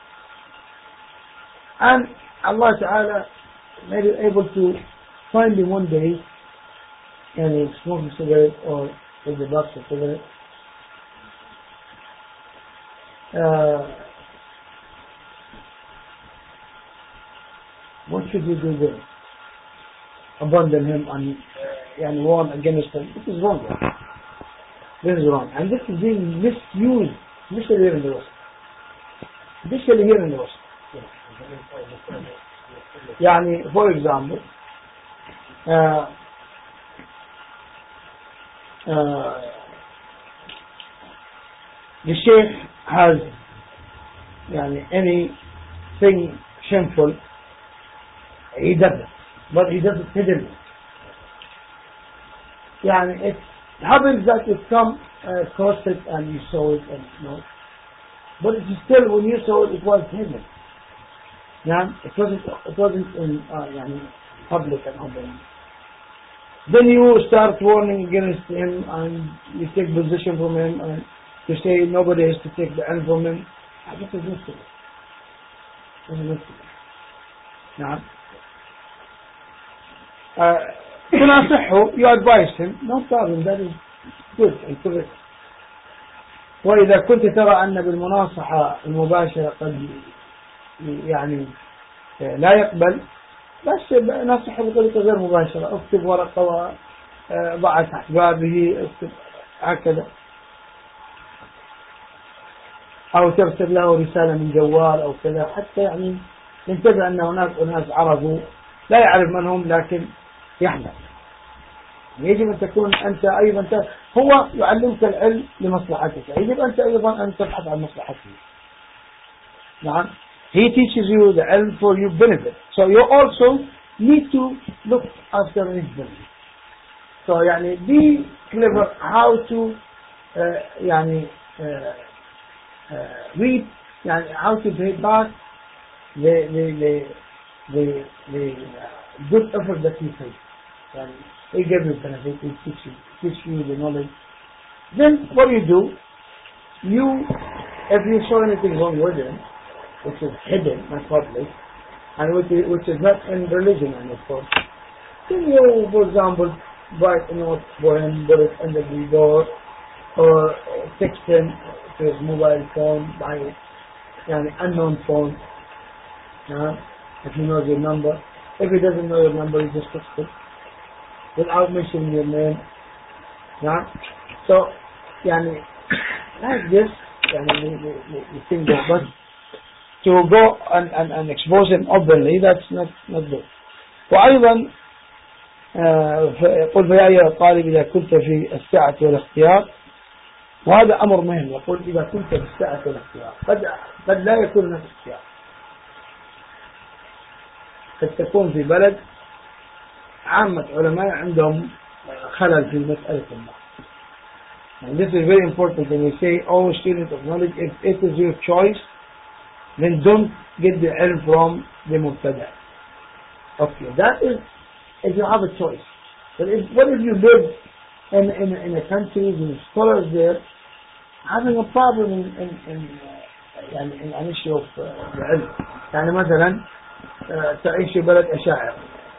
And Allah Ta'ala made it able to find him one day and he smoked a cigarette or with the box of cigarette. Uh, what should we do then? Abandon him and uh, and warn against him. This is wrong. This is wrong. And this is being misused, especially here in the West. Especially here in the West. يعني for example uh, uh, the Sheikh has يعني anything shameful he does it, but he does it hiddenly. يعني it happens that it come uh, across it and you saw it and you know, but it is still when you saw it it was hidden. Yeah, it wasn't it wasn't in uh, يعني public and open. Then you start warning against him and you take position from him and you say nobody has to take the end from him. This is mystery. This is mystery. نعم. تناصحه, you advise him, no problem, that is good and correct. وإذا كنت ترى أن بالمناصحة المباشرة قد يعني لا يقبل بس نصحه بطريقة غير مباشرة, اكتب ورقة وضعها تحت بابه, اكتب هكذا, أو ترسل له رسالة من جوال أو كذا, حتى يعني ينتبه أن هناك أناس عرفوا لا يعرف من هم لكن يحذر. يجب أن تكون أنت أيضا هو يعلمك العلم لمصلحتك, يجب أنت أيضا أن تبحث عن مصلحته. نعم. He teaches you the ilm for your benefit, so you also need to look after his benefit. So يعني be clever how to uh, يعني uh, uh, read يعني how to pay back the the the the, the uh, good effort that he takes. يعني he gives you benefit, he teach you, teach you the knowledge. Then what do you do? You, if you saw anything wrong with him, which is hidden, not public, and which is, which is not in religion, and of course, then you, for example, write a note for him, put it under the door, or text him to his mobile phone by an unknown phone, uh, if he knows your number. If he doesn't know your number, you just text it without mentioning your name. Yeah? So, yani, like this, yani, you think that, but to go and, and, and expose him openly, that's not, not good. وأيضا يقول فيا أيها الطالب إذا كنت في السعة والاختيار, وهذا أمر مهم, يقول إذا كنت في السعة والاختيار قد, قد لا يكون هناك اختيار, قد تكون في بلد عامة علماء عندهم خلل في مسألة الله. And this is very important when you say, oh student of knowledge, if it is your choice, then don't get the ilm from the mubtada. Okay, that is if you have a choice. But if, what if you live in, in, in a country with scholars there having a problem in, in, in, uh, in an issue of uh, the ilm. يعني مثلا uh, تعيش في بلد أشاعرة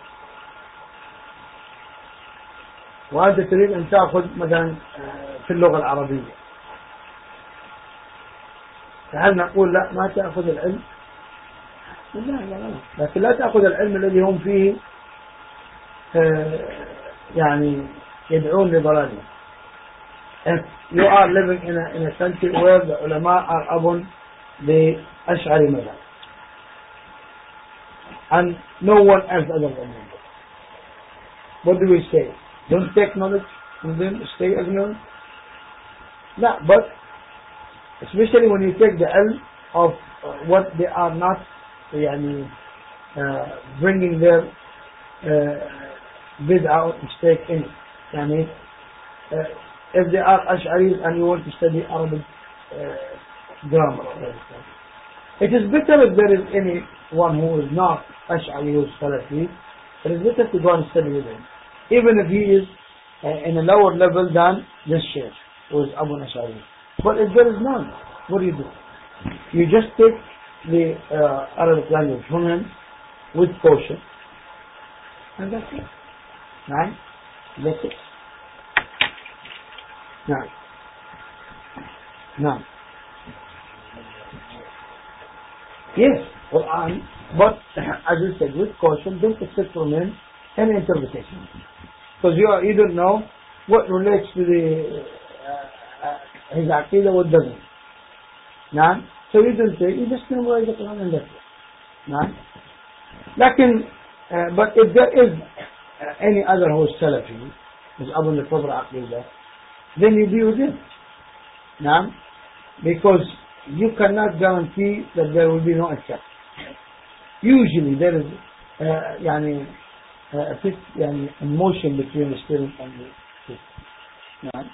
وأنت تريد أن تأخذ مثلا uh, في اللغة العربية, فهل نقول لا ما تأخذ العلم؟ لا لا لا، لكن لا تأخذ العلم الذي هم فيه يعني يدعون لضلالهم. If you are living in a, in a country where the ulama are upon the Ash'ari madhab and no one else other than them, what do we say? Don't take knowledge from them, stay ignorant? No, but especially when you take the ilm of uh, what they are not yani, uh, bringing their uh, bid'ah or mistake in it. Yani, uh, if they are Ash'aris and you want to study Arabic uh, grammar, it is better if there is anyone who is not Ash'ari who is Salafi, it is better to go and study with him, even if he is uh, in a lower level than this Shaykh who is Abu Ash'ari. But if there is none, what do you do? You just take the uh, Arabic language from him with caution, and that's it. Right? That's it. No. No. Yes, Quran, but as I said, with caution, don't accept from him any interpretation. Because you, are, you don't know what relates to the uh, uh, his aqidah, what doesn't. No? So you don't say, you just memorize the Quran and that's it. No? Lakin, uh, but if there is uh, any other who is Salafi, who is Abu al-Qabr aqidah, then you be with him. No? Because you cannot guarantee that there will be no effect. Usually there is uh, يعني, uh, a fit, يعني, emotion between the student and the student. نعم.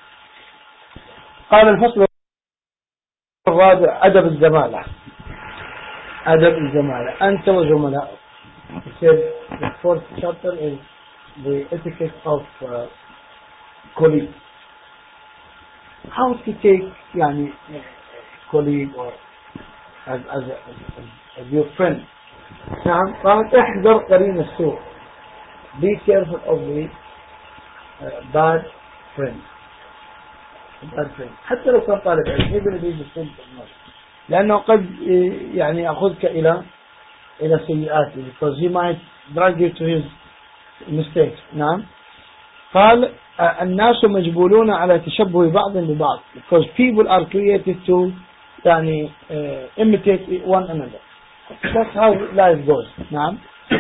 قال الفصل الرابع أدب الزمالة. أدب الزمالة أنت وزملائك. He said the fourth chapter is the etiquette of uh, colleagues. How to take يعني colleague or as as, as, as your friend. نعم. قال احذر قرين السوء. Be careful of the uh, bad friend. bad friend. حتى لو كان طالب علم even if he's a student of knowledge. لأنه قد يعني يأخذك إلى إلى سيئاته because he might drag you to his mistakes. نعم. قال الناس مجبولون على تشبه بعض ببعض because people are created to يعني uh, imitate one another. That's how life goes. نعم.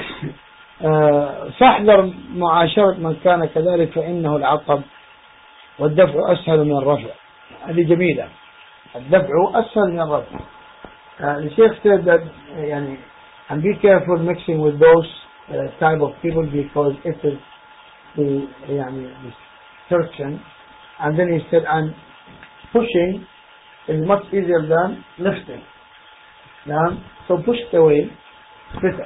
فاحذر معاشرة من كان كذلك فإنه العقب والدفع أسهل من الرفع. هذه جميلة. الدفع أسهل من الرفع. الشيخ said that يعني and be careful mixing with those uh, type of people because it is the يعني destruction. And then he said and pushing is much easier than lifting. نعم. So push it away better.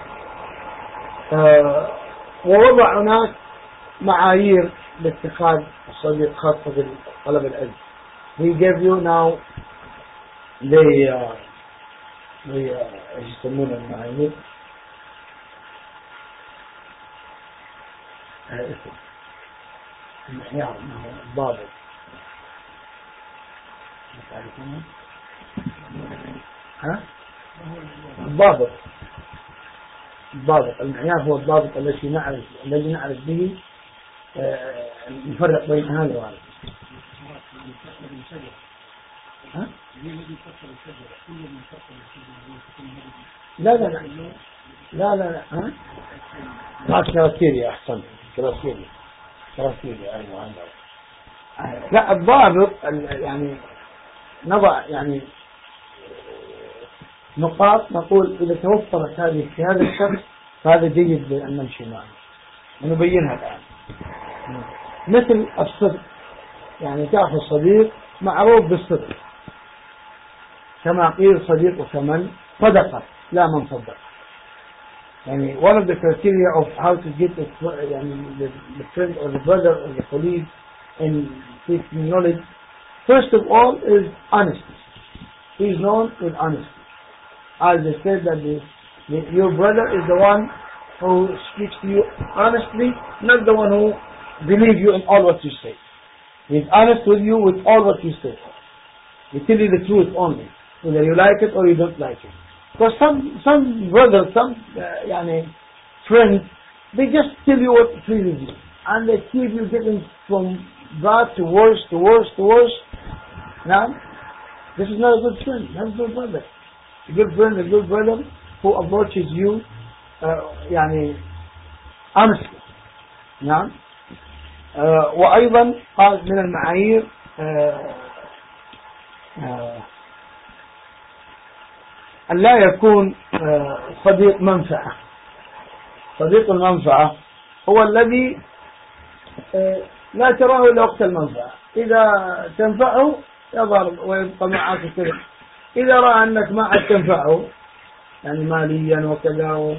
uh, ووضع هناك معايير لاتخاذ الصديق خاصة بطلب العلم. He gave you now the uh, the uh, ايش يسمونه المعايير المعيار الضابط. تعرفونه؟ ها؟ الضابط الضابط المعيار هو الضابط الذي نعرف الذي نعرف به آه نفرق بين هذا وهذا. ها؟ لا لا لا لا لا لا ها؟ لا كراسيلي أحسن كراسيلي كراسيلي أيوة أيوة. لا الضابط يعني نضع يعني نقاط نقول إذا توفرت هذه في هذا الشخص فهذا جيد بأن نمشي معه ونبينها الآن. مثل الصدق يعني تعرف الصديق معروف بالصدق كما قيل صديق وكمن صدق لا من صدق. يعني one of the criteria of how to get the, يعني, the, the friend or the brother or the colleague in seeking knowledge first of all is honesty. He is known with honesty. As I said that the, the, your brother is the one who speaks to you honestly, not the one who believes you in all what you say. He is honest with you with all what you say. He tells you the truth only, whether you like it or you don't like it. Because some, some brothers, some uh, yani, friends, they just tell you what pleases you. And they keep you getting from bad to worse, to worse, to worse. Now, this is not a good friend, not a good brother. A good friend, a good brother who approaches you uh, يعني honestly. نعم. uh, وأيضا قال من المعايير uh, uh, أن لا يكون uh, صديق منفعة. صديق المنفعة هو الذي uh, لا تراه إلا وقت المنفعة. إذا تنفعه يظهر ويبقى معك كذا. إذا رأى أنك ما عاد تنفعه يعني ماليا وكذا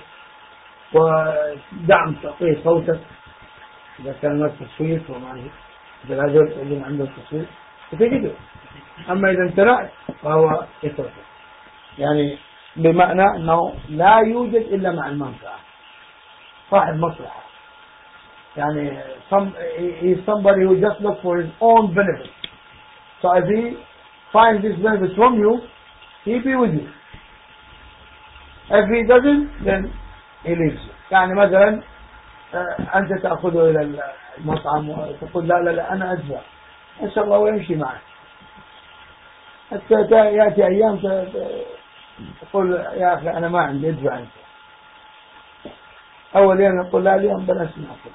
ودعم تعطيه صوتك إذا كان لك تصويت وما إذا هذول اللي عندهم تصويت فتجده. أما إذا امتنعت فهو يتركه. يعني بمعنى أنه لا يوجد إلا مع المنفعة. صاحب مصلحة. يعني some, he is somebody who just looks for his own benefit. So if he finds this benefit from you, he'll be with you. If he doesn't, then he leaves you. يعني مثلا أنت تأخذه إلى المطعم وتقول لا لا لا أنا أدفع إن شاء الله ويمشي معك. حتى يأتي أيام تقول يا أخي أنا ما عندي أدفع أنت. أول يوم يقول لا اليوم بلاش نأخذ.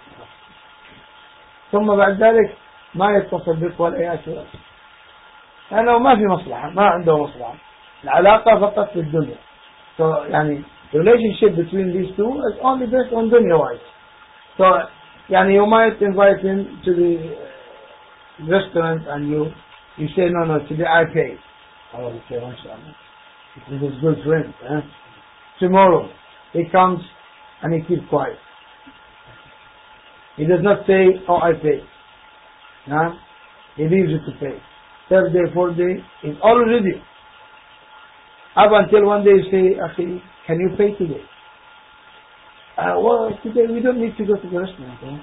ثم بعد ذلك ما يتصل بك ولا يأتي. لأنه ما في مصلحة، ما عنده مصلحة. العلاقة فقط في الدنيا. So يعني the relationship between these two is only based on dunya wise. So يعني you might invite him to the restaurant and you you say no no today I pay. Oh, you say mashallah. This is good friend. Eh? Tomorrow he comes and he keeps quiet. He does not say oh I pay. Huh? He leaves you to pay. Third day, fourth day, he's always ready. Up until one day you say, Akhi, can you pay today? Uh, well, today we don't need to go to the restaurant. Eh?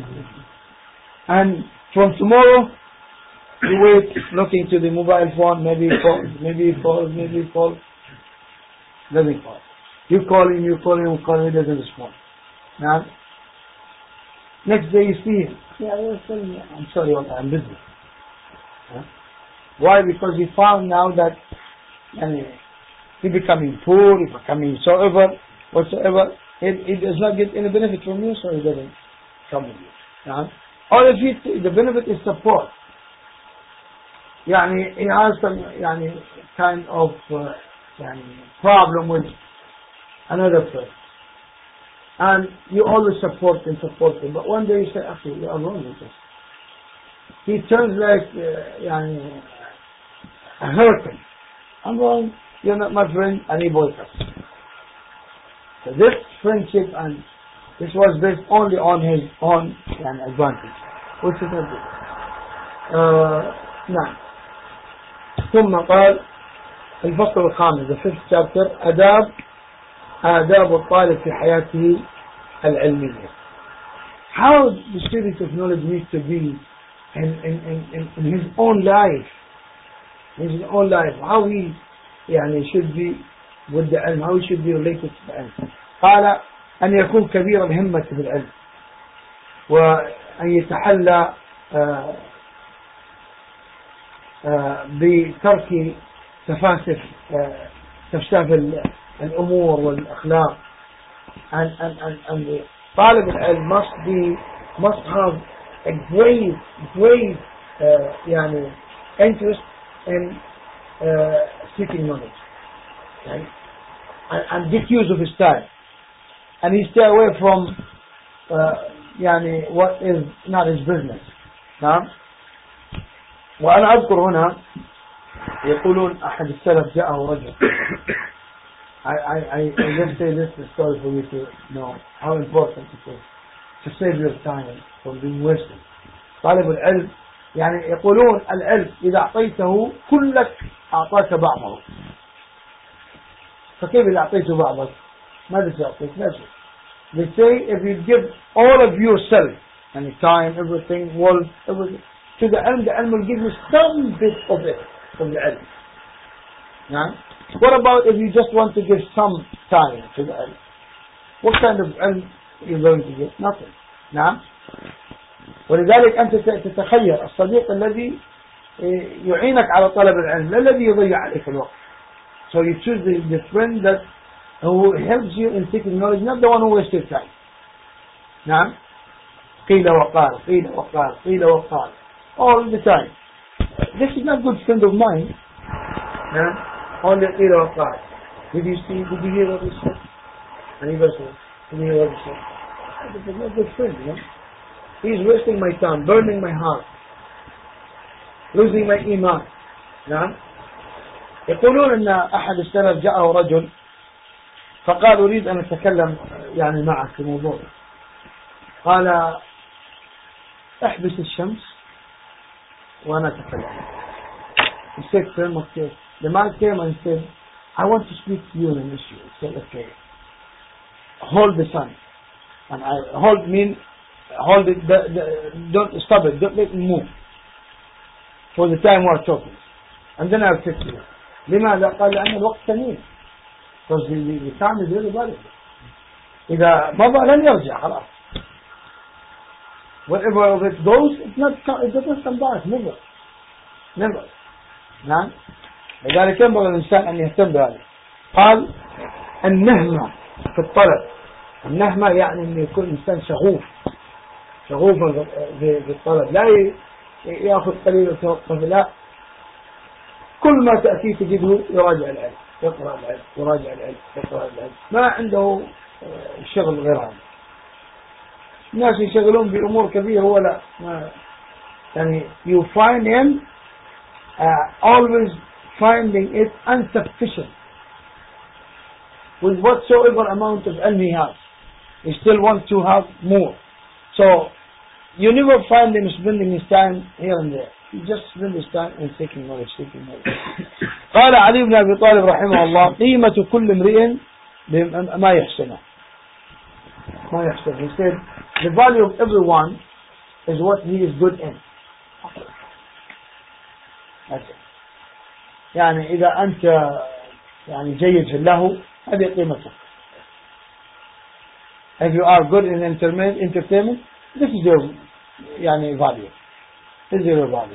And from tomorrow, you wait, looking to the mobile phone, maybe he calls, maybe he calls, maybe he calls. Doesn't call. You call him, you call him, you call him, he doesn't respond. Now, next day you see him. Yeah, well, I'm sorry, I'm busy. Huh? Why? Because he found now that and he becoming poor, he becoming soever, whatsoever, he, he does not get any benefit from you, so he doesn't come with you. Yeah? Or if he, the benefit is support. يعني he has some يعني kind of uh, يعني problem with another person. And you always support him, support him. But one day you say, actually, you are wrong with this. He turns like uh, يعني, a hurricane. I'm wrong, you're not my friend, and he boycotts. So this friendship, and this was based only on his own يعني, advantage. Which is not good. Uh, نعم. ثم قال الفصل الخامس the fifth chapter آداب آداب الطالب في حياته العلمية. How the student of knowledge needs to be in, in, in, in his own life, in his own life, how he يعني should be with the ilm, how he should be related to the ilm. قال أن يكون كبير الهمة بالعلم وأن يتحلى آه آه بترك تفاسف آه تفساف الأمور والأخلاق. and, and, and, and طالب العلم must be must have a great great uh, يعني interest in uh, seeking knowledge, right? and, and get use of his time, and he stay away from uh, يعني what is not his business. نعم. وأنا أذكر هنا يقولون أحد السلف جاءه رجل. I, I, I, I just say this story for you to know how important it is to save your time from being wasted. طالب العلم يعني يقولون العلم إذا أعطيته كلك أعطاك بعضه. فكيف إذا أعطيته بعضك ماذا سيعطيك؟ لا شيء. They say if you give all of yourself and time, everything, wealth, everything to the ilm, the ilm will give you some bit of it from the ilm. Yeah? What about if you just want to give some time to the ilm? What kind of ilm are you going to give? Nothing. نعم. ولذلك أنت تتخير الصديق الذي يعينك على طلب العلم لا الذي يضيع عليك الوقت. So you choose the, the friend that who helps you in seeking knowledge, not the one who wastes your time. نعم. قيل وقال قيل وقال قيل وقال all the time. This is not good friend of mine. نعم. Only قيل وقال. Did you see? Did you hear what he said? And he goes, did you hear what he said? This is not a good friend, you know. He's wasting my time, burning my heart, losing my iman. نعم. يقولون أن أحد السلف جاءه رجل فقال أريد أن أتكلم يعني معك في موضوع. قال احبس الشمس وأنا أتكلم. He said to him, okay. The man came and said, I want to speak to you on an issue. He said, okay. Hold the sun. And I hold mean hold it, the, the, don't stop it, don't let it move for the time we're talking. And then I'll fix it. لماذا؟ قال لأن الوقت ثمين. Because the, the, the time is very valuable. إذا مضى لن يرجع خلاص. Whatever it goes, it's not, it doesn't come back, never. Never. نعم. لذلك ينبغي الإنسان أن يهتم بهذا. قال النهمة في الطلب. النهمة يعني أن يكون إنسان شغوف شغوفا في الطلب لا يأخذ قليل وتوقف لا كل ما تأتي تجده يراجع العلم يقرأ العلم يراجع العلم يقرأ العلم ما عنده شغل غير هذا. الناس يشغلون بأمور كبيرة ولا ما يعني you find him uh, always finding it insufficient with whatsoever amount of ilm he has. He still wants to have more. So, you never find him spending his time here and there. He just spends his time in seeking knowledge, seeking knowledge. قال علي بن أبي طالب رحمه الله قيمة كل امرئ ما يحسنه. ما يحسنه. He said, the value of everyone is what he is good in. That's it. يعني إذا أنت يعني جيد في اللهو هذه قيمتك. If you are good in entertainment, this is your يعني value. This is your value.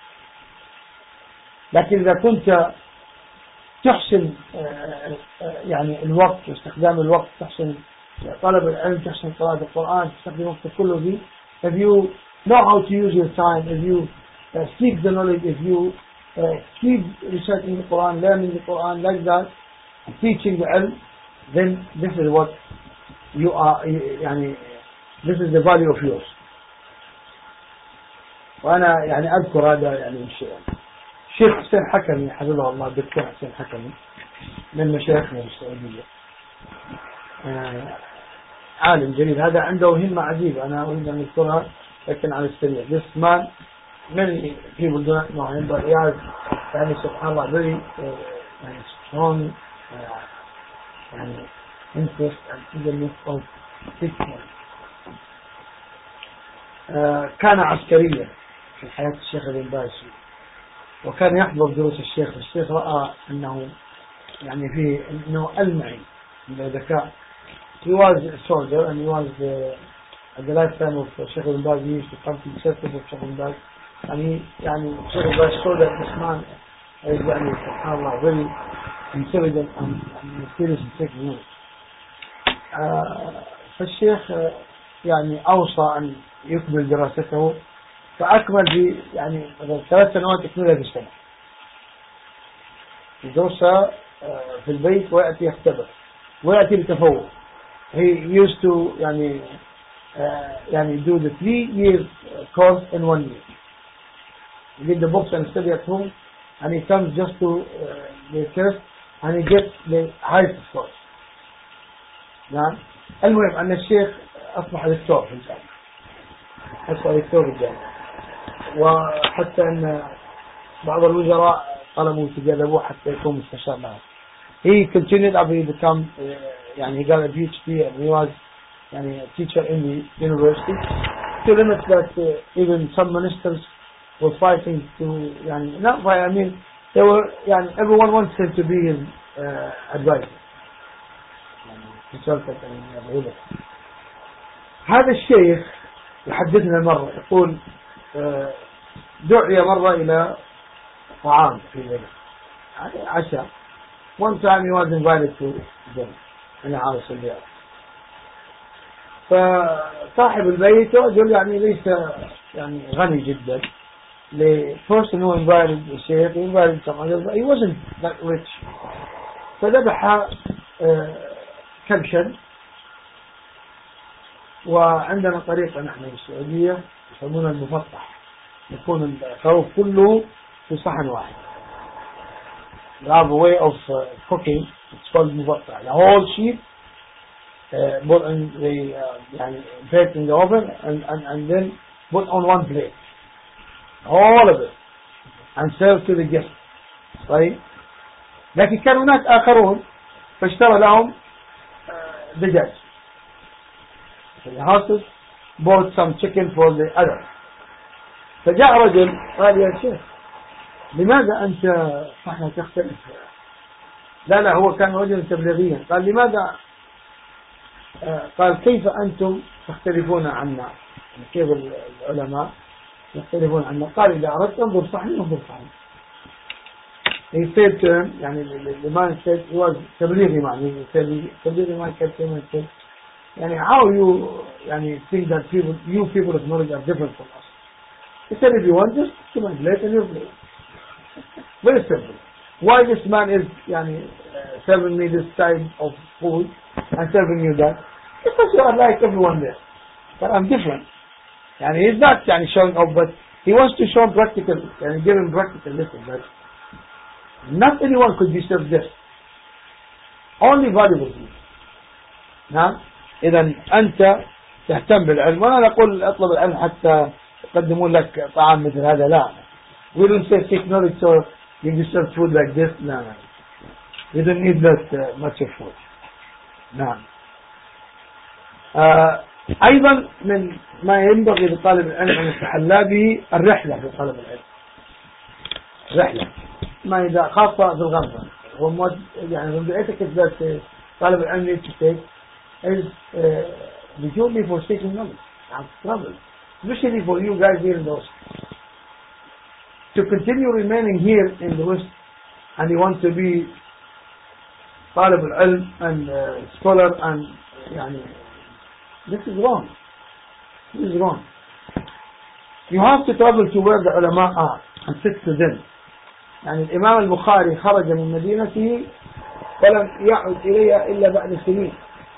لكن إذا كنت تحسن يعني الوقت واستخدام الوقت تحسن طلب العلم تحسن قراءة القرآن تستخدم وقت كله فيه. If you know how to use your time, if you uh, seek the knowledge, if you uh, keep reciting the Quran, learning the Quran like that, teaching the ilm, then this is what you are يعني this is the value of yours. وأنا يعني أذكر هذا يعني الشيء. الشيخ حسين حكمي حفظه الله الدكتور حسين حكمي من مشايخنا السعودية آه عالم جليل هذا عنده همة عجيبة أنا أريد أن أذكرها لكن على السريع. This man many people do not know him but he has يعني سبحان الله very uh, يعني strong uh, يعني interest and eagerness of teaching. آه كان عسكريا في حياة الشيخ ابن باز وكان يحضر دروس الشيخ. الشيخ رأى أنه يعني فيه أنه ألمعي من الذكاء. He was a soldier and he was the, at the lifetime of Sheikh Ibn Baz. He used to come to the service of Sheikh Ibn Baz and he يعني Sheikh Ibn Baz saw that this man is يعني سبحان الله very intelligent and, and mysterious in taking notes. فالشيخ يعني أوصى أن يكمل دراسته فأكمل في يعني ثلاث سنوات يكملها في السنة. يدرسها في البيت ويأتي يختبر ويأتي لتفوق. He used to يعني يعني do the three years course in one year. He did the books and study at home and he comes just to uh, the test and he gets the highest score. نعم. المهم أن الشيخ أصبح دكتور في الجامعة. أصبح دكتور في الجامعة. وحتى أن بعض الوزراء طلبوا تجاذبوه حتى يكون مستشار معه. He continued after he become uh, يعني he got a P H D and he was يعني a teacher in the university to limit that uh, even some ministers were fighting to يعني not fight I mean they were يعني everyone wants him to be his uh, advisor يعني consultant يعني يقول هذا الشيخ يحدثنا مرة يقول uh, دعي مرة إلى طعام في بيته عشاء. one time he was invited to dinner in a house in the فصاحب البيت رجل يعني ليس يعني غني جدا. the person who invited the sheikh invited some other he wasn't that rich فذبح كبشا. وعندنا طريقة نحن في السعودية يسمونها المفطح يكون الخروف كله في صحن واحد. we have a way of uh, cooking it's called مفطح. the whole sheep uh, put in the uh, يعني baked in the oven and, and, and then put on one plate all of it and serve to the guests. طيب لكن كان هناك آخرون فاشترى لهم دجاج. the hostess bought some chicken for the others. فجاء رجل قال يا شيخ لماذا أنت صحنا تختلف؟ لا لا هو كان رجل تبليغيا. قال لماذا قال كيف أنتم تختلفون عنا كيف العلماء يختلفون عنا؟ قال إذا أردت انظر صحن انظر صحن. he said to him يعني the man said he was تبليغي معني تبليغي معني كابتن said يعني how you يعني think that people you people of knowledge are different from us. he said if you want just come and plate and you plate. very simple. why this man is يعني uh, serving me this type of food and serving you that? because you are like everyone there but I'm different. يعني he's not يعني showing off but he wants to show practical يعني give him practical lesson that not anyone could be served this only valuable people. نعم إذا أنت تهتم بالعلم. وأنا أقول أطلب العلم حتى يقدمون لك طعام مثل هذا لا. we don't say take knowledge so you be served food like this. لا لا you don't need that uh, much of food. نعم آه أيضا من ما ينبغي لطالب العلم أن يتحلى به الرحلة في طلب العلم. رحلة ما إذا خاصة في الغرفة ومود يعني من بقيتك that طالب العلم need to take is uh, the journey for seeking knowledge and travel especially for you guys here in the West to continue remaining here in the West and you want to be طالب العلم and uh, scholar and يعني this is wrong. This is wrong. You have to travel to where the ulama are and sit to them. يعني الإمام البخاري خرج من مدينته ولم يعد إليها إلا بعد سنين.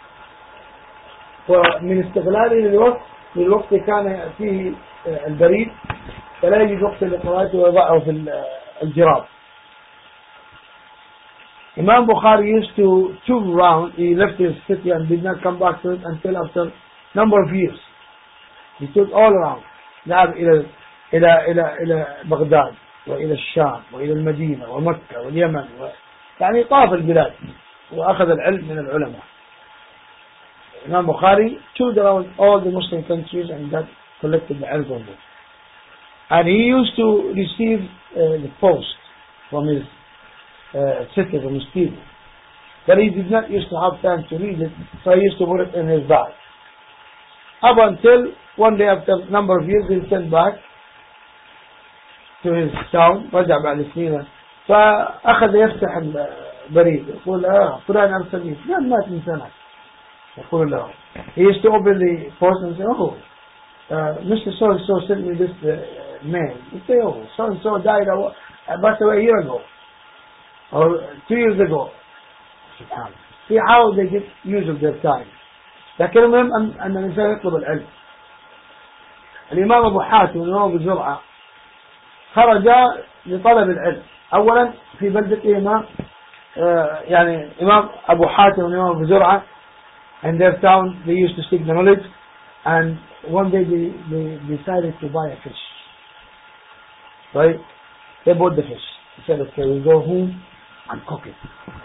ومن استغلاله للوقت للوقت كان يأتيه البريد فلا يجد وقت لقراءته ويضعه في الجراب. Imam Bukhari used to tour around. He left his city and did not come back to it until after number of years. He took all around. ذهب إلى إلى إلى إلى بغداد وإلى الشام وإلى المدينة ومكة واليمن و... يعني طاف البلاد وأخذ العلم من العلماء. Imam Bukhari toured around all the Muslim countries and that collected the ilm from them. And he used to receive uh, the post from his uh, city, from his people. But he did not used to have time to read it, so he used to put it in his bag. Up until one day after a number of years he sent back to his town, رجع بعد سنين فأخذ يفتح البريد يقول آه فلان أرسلني فلان مات من سنة يقول له. He used to open the post and say, oh uh, Mister So and so sent me this uh, mail. He say, oh so and so died uh, passed away a year ago or two years ago. See how they get use of their time. لكن المهم أن, أن الإنسان يطلب العلم. الإمام أبو حاتم والإمام أبو زرعة خرج لطلب العلم. أولا في بلدتهما آه يعني إمام أبو حاتم والإمام أبو زرعة in their town they used to seek the knowledge and one day they, they decided to buy a fish. Right? They bought the fish. They said, okay, we'll go home and cook it.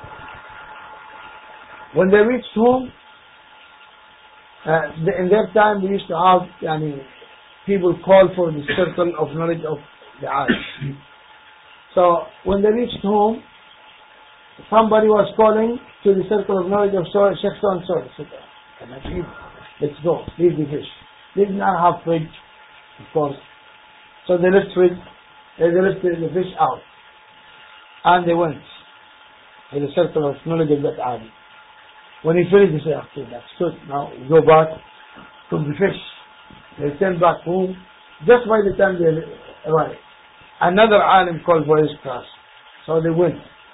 When they reached home, uh, the, in their time they used to have yani, people call for the circle of knowledge of the Arabs. So when they reached home, somebody was calling to the circle of knowledge of so, Sheikh so and so. They said, can I leave? Let's go. Leave the fish. They did not have fridge, of course. So they left fridge, they left the fish out. And they went to the circle of knowledge of that alim. When he finished, he said, okay, that's good. Now we go back to the fish. They send back home. Just by the time they arrived, another alim called for his class. So they went.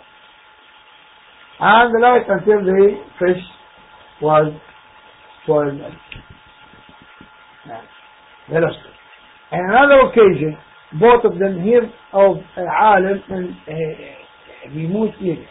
And the night until the fish was spoiled. They lost it. And another occasion, both of them hear of an alim in a remote area.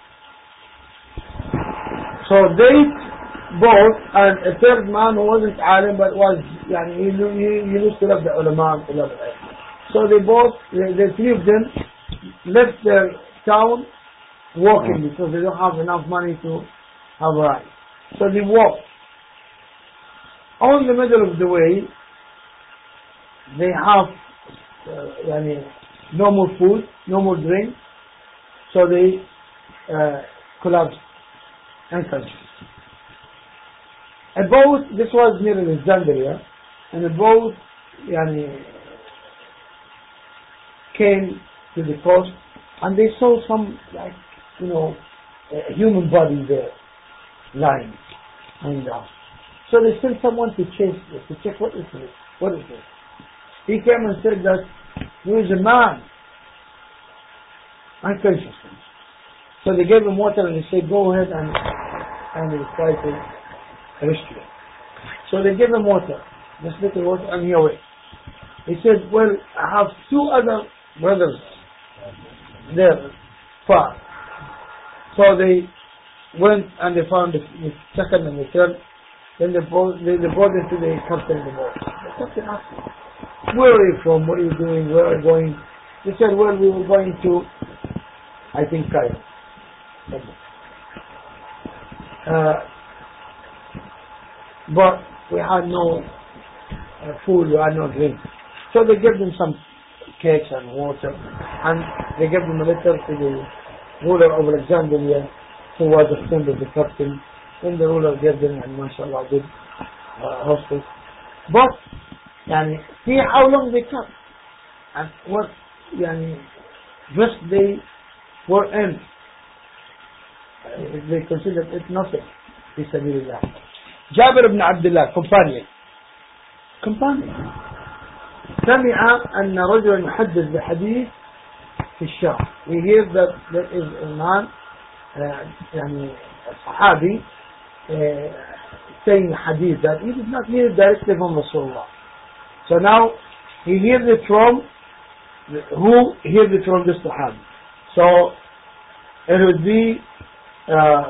So they both, and a third man who wasn't alim but was, yani, he, he, he used to love the ulama and to love it. So they both, they, the three of them left their town walking because they don't have enough money to have a ride. So they walked. On the middle of the way, they have uh, yani, no more food, no more drink. So they uh, collapsed unconscious. A boat, this was near Alexandria, and a boat yani, came to the coast, and they saw some, like, you know, a human body there, lying on down. So they sent someone to chase this, to check what is this, what is this. He came and said that there is a man, unconscious. So they gave him water and he said, go ahead and, and he tried to rescue him. So they gave him water, just little water, and he away. He said, well, I have two other brothers there, far. So they went and they found the, the second and the third. Then they brought, they, they brought them to the captain of the boat. The captain asked them, where are you from? What are you doing? Where are you going? They said, well, we were going to, I think, Cairo. Uh, but we had no uh, food, we had no drink. So they gave them some cakes and water, and they gave them a letter to the ruler of Alexandria, who was a friend of the captain. Then the ruler gave them, and mashallah, good uh, hospice. But, yani, see how long they kept, and what, yani, just they were in. Uh, they considered it nothing. Fi sabilillah. Jabir ibn Abdullah, companion. Companion. سمع أن رجلا يحدث بحديث في الشام. We hear that there is a man, uh, يعني صحابي, uh, saying hadith that he did not hear it directly from Rasulullah. So now he hears it from who hears it from this Sahabi. So it would be uh,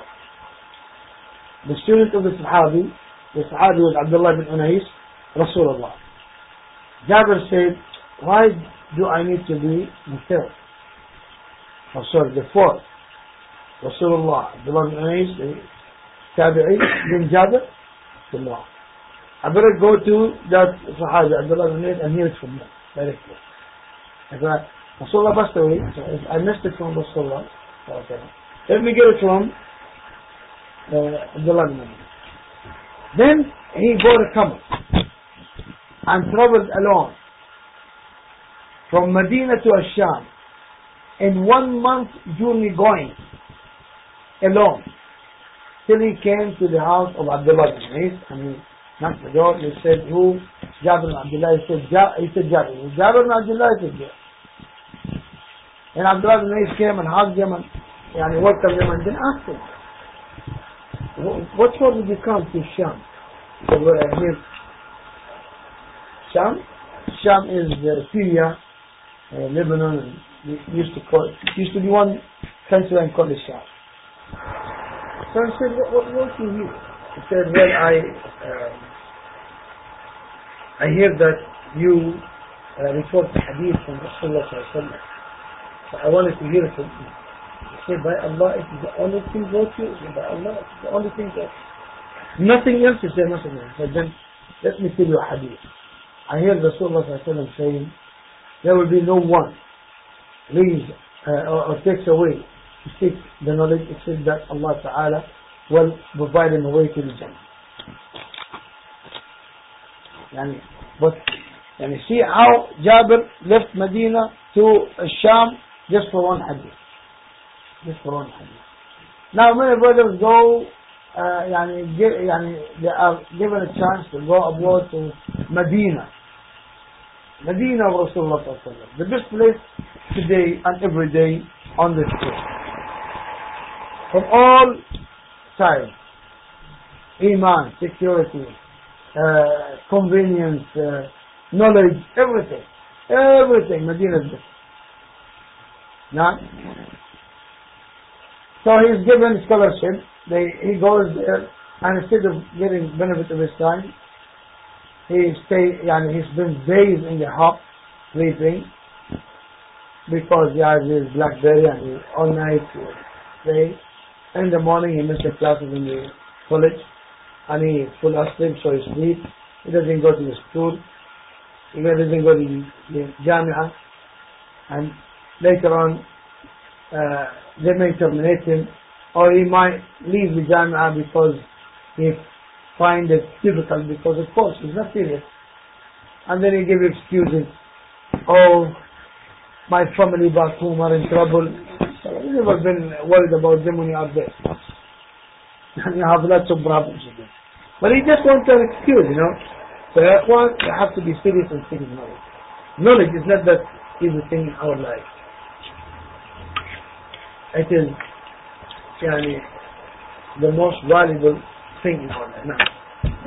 the student of the Sahabi. The Sahabi was Abdullah bin Unais, Rasulullah. Jabir said, why do I need to be the third? Oh, sorry, the fourth. Rasulullah, Abdullah bin Unais, the Tabi'i, bin Jabir, Rasulullah. I better go to that Sahabi, Abdullah bin Unais, and hear it from him directly. If I, Rasulullah passed away, so if I missed it from Rasulullah, okay, let me get it from uh, Abdullah bin Unais. Then he bought a camel and traveled alone from Medina to Asham in one month journey going alone till he came to the house of Abdullah bin Unais, and he knocked the door. He said, who? Jabir bin Abdullah. He said, ja- he said Jabir. Jabir bin Abdullah. He said, yeah. And Abdullah bin Unais came and hugged him and yani, welcomed him, and then asked him, what for did you come to Sham? He said, well, I hear Sham. Sham is uh, Syria, uh, Lebanon, and we used to call it, used to be one country and called it Sham. So I said, what, what, what do you hear? He said, well, I, uh, I hear that you uh, report the hadith from Rasulullah sallallahu alaihi wasallam. So I wanted to hear it from you. He said, by Allah, it is the only thing about you. He said, by Allah, it is the only thing about you. Nothing else. He said, nothing else. But then, let me tell you a hadith. I hear Rasulullah sallallahu alaihi wasallam saying, there will be no one leaves uh, or, or takes away to seek the knowledge, except that Allah Ta'ala will provide him a way to the Jannah. Yani, but yani see how Jabir left Medina to Sham just for one hadith. Just for one hadith. Now many brothers go, uh, yani, give, yani, they are given a chance to go abroad to Medina. Medina of Rasulullah sallallahu alaihi wasallam, the best place today and every day on this earth. From all sides, Iman, security, uh, convenience, uh, knowledge, everything. Everything, Medina is best. Now, so he's given scholarship. They, he goes there, and instead of getting benefit of his time, he stay, yani he spends days in the hut sleeping, because he has his BlackBerry and he all night stay. In the morning he misses the classes in the college, and he full asleep, so he sleeps. He doesn't go to the school. He doesn't go to the Jamia, and later on uh, they may terminate him, or he might leave the Jamia because he find it difficult, because of course he's not serious, and then he give excuses. Oh, my family back home are in trouble. So you've never been worried about them when you are there. And you have lots of problems with them. But he just wants an excuse, you know. So one, you have to be serious and seek knowledge. Knowledge is not that easy thing in our life. It is yani, the most valuable thing in our life. Now,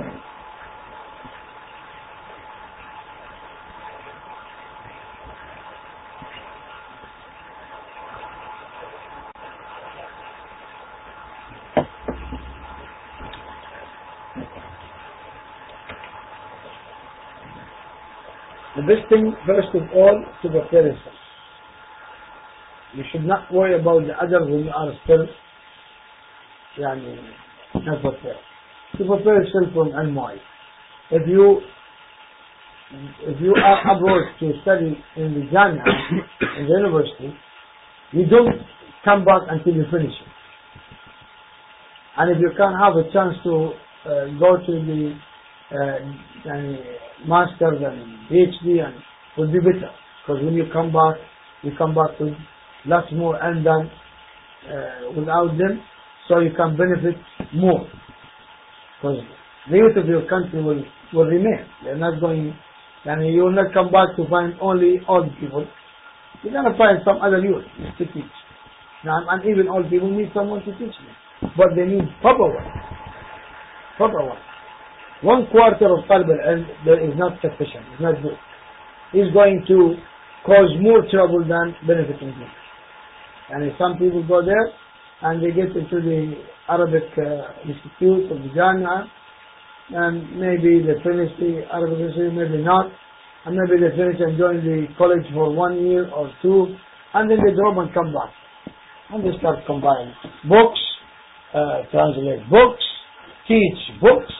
the best thing, first of all, to prepare yourself. You should not worry about the others when you are still yani, not prepared. To prepare yourself from Al-Mu'ay. If you if you are abroad to study in the Jamia, in the university, you don't come back until you finish it. And if you can have a chance to uh, go to the uh, yani, Masters and PhD, and will be better, because when you come back, you come back with lots more and done uh, without them, so you can benefit more, because the youth of your country will, will remain. They're not going, and you will not come back to find only old people. You're going to find some other youth to teach. Now, and even old people need someone to teach them, but they need proper one. Proper one. One quarter of Talib al-Ilm is not sufficient, it's not good. He's going to cause more trouble than benefiting him. And some people go there and they get into the Arabic uh, Institute of the Jamia, and maybe they finish the Arabic Institute, maybe not, and maybe they finish and join the college for one year or two, and then they drop and come back. And they start combining books, uh, translate books, teach books,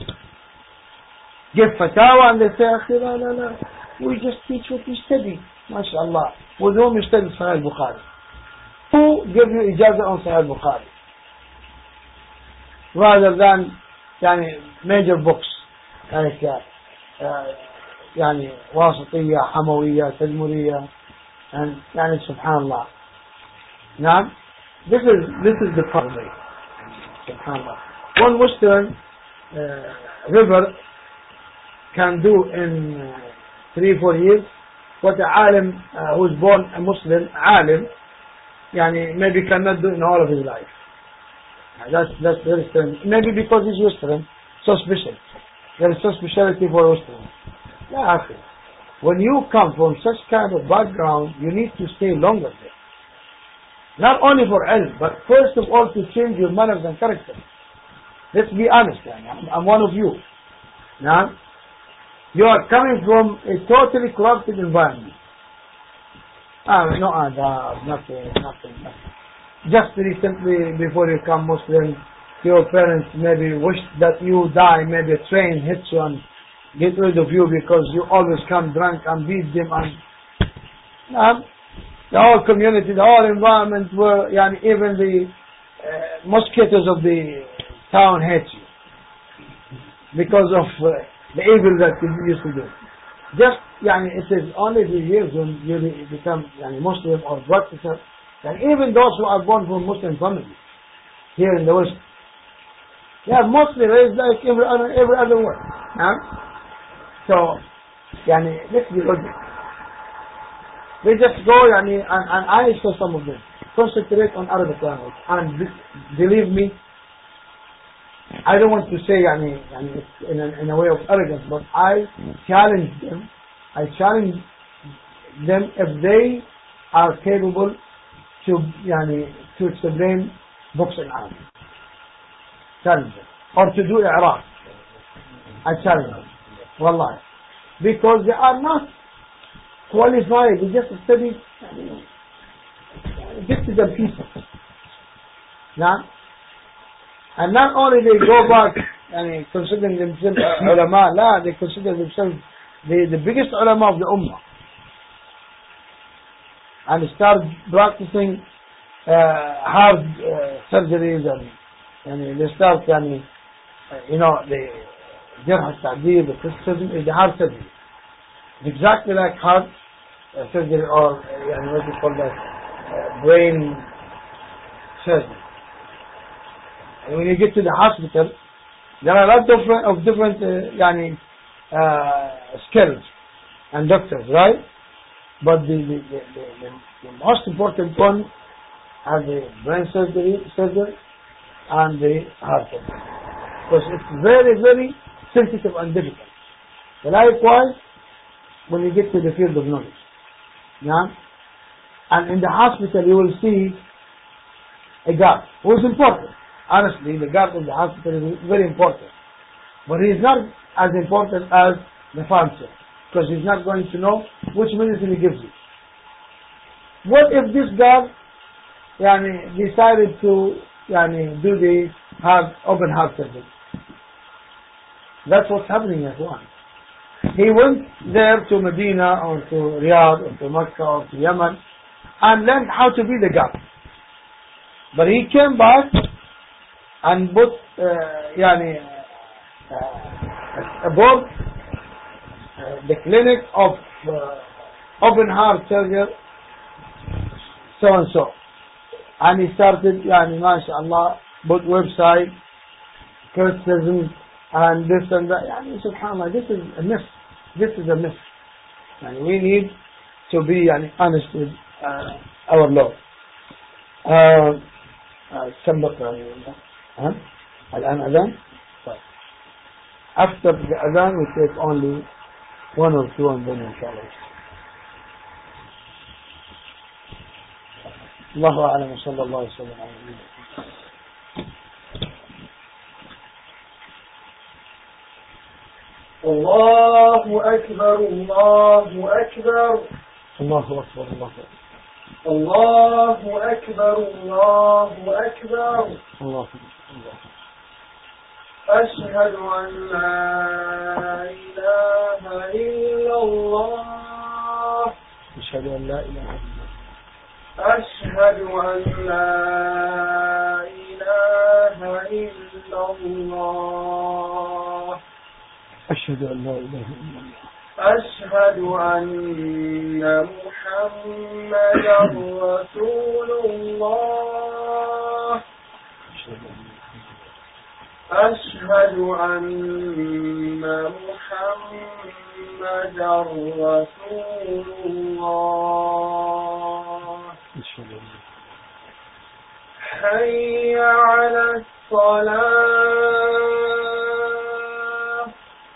give fatwa, and they say, la, la, la, we just teach what we study. MashaAllah. With whom you study Sahih al-Bukhari? Who gave you ijazah on Sahih al-Bukhari? Rather than yani, major books like uh, yani, Wasatiyya, Hamawiyya, Tadmuriyya, and yani, subhanallah. Now, this is, this is the problem. Subhanallah. One Western uh, river can do in uh, three, four years what a alim uh, who is born a Muslim, alim, yani, maybe cannot do in all of his life. Uh, that's, that's very strange. Maybe because he's Western, so special. There is so speciality for Western. Yeah, okay. When you come from such kind of background, you need to stay longer there. Not only for ilm, but first of all to change your manners and character. Let's be honest, yani. I'm, I'm one of you. Now, you are coming from a totally corrupted environment. Ah, no adab, nothing, nothing, nothing. Just recently, before you become Muslim, your parents maybe wish that you die, maybe a train hits you and get rid of you because you always come drunk and beat them. And, nah, the whole community, the whole environment, were, yani, even the uh, mosquitoes of the town hate you because of uh, the evil that you used to do. Just, yani, it is only the years when you become, yani, Muslim or practitioner, and even those who are born from Muslim families here in the West, they are mostly raised like every other, every other one. Huh? So, yani, let's be logical. They just go, yani, and, and I saw some of them concentrate on Arabic language, and believe me, I don't want to say, yani, yani, in, a, in a way of arrogance, but I challenge them. I challenge them if they are capable to, yani, to explain books in Arabic. Challenge them. Or to do I'rab. I challenge them. Wallahi. Because they are not qualified. They just study, yani, just the people. Now, and not only they go back and considering themselves ulama, la, they consider themselves the, the biggest ulama of the ummah. And start practicing uh, hard uh, surgeries and, and they start, yani, uh, you know, the jarh al-ta'deer, the criticism is the hard surgery. It's exactly like hard uh, surgery or, uh, yani, what you call that, uh, brain surgery. And when you get to the hospital, there are a lot of different, of different uh, yani, uh, skills and doctors, right? But the, the, the, the, the most important one are the brain surgery, surgery and the heart surgery. Because it's very, very sensitive and difficult. But likewise, when you get to the field of knowledge. Yeah? And in the hospital, you will see a guard who is important. Honestly, the guard in the hospital is very important. But he is not as important as the pharmacist, because he's not going to know which medicine he gives you. What if this guard, yani, decided to, yani, do the heart, open heart surgery? That's what's happening at one. He went there to Medina or to Riyadh or to Mecca or to Yemen and learned how to be the guard. But he came back and put uh, yani, uh, aboard uh, the clinic of uh, open heart surgery, so and so. And he started, yani, mashallah, put website, criticism, and this and that. Yani, subhanAllah, this is a myth. This is a myth. Yani, we need to be, yani, honest with uh, our Lord. كم بقرأ الآن؟ ها؟ الآن أذان؟ طيب. After the adhan we take only one or two and then inshallah. الله أعلم وصلى الله وسلم على نبينا.
الله أكبر الله أكبر
الله أكبر الله أكبر
الله أكبر الله أكبر
الله أكبر
أشهد أن لا إله إلا الله
أشهد أن لا إله إلا الله
أشهد أن لا إله إلا الله
أشهد أن لا إله إلا الله
أشهد أن محمدا رسول الله أشهد أن محمدا رسول الله حي على الصلاة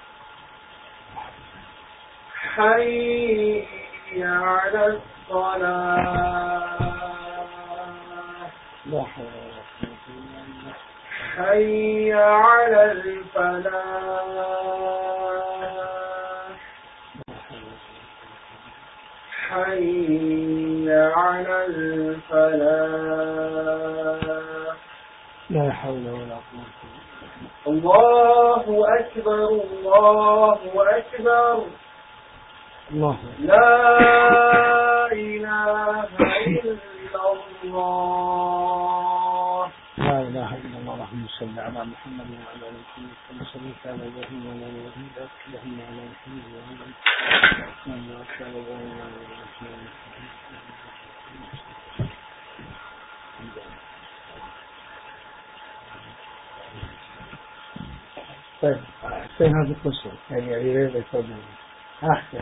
حي على الصلاة حي على الفلاح حي على الفلاح
لا حول ولا قوة.
الله أكبر الله أكبر
الله
لا إله
الله. لا إله إلا الله. اللهم صل على محمد وعلى آل محمد كما صليت على إبراهيم وعلى آل إبراهيم اللهم على محمد وعلى آل محمد وعلى آل إبراهيم. طيب, say هذا القصة يعني غير الفضل. أحسن.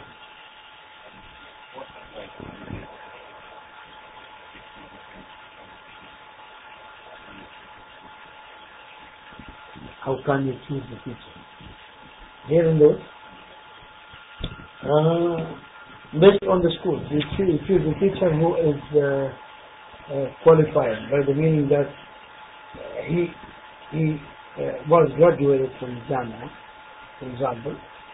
How can you choose the teacher? Here and there, uh, based on the school, you choose, you choose a teacher who is uh, uh, qualified by the meaning that he he uh, was graduated from Jamia, for example,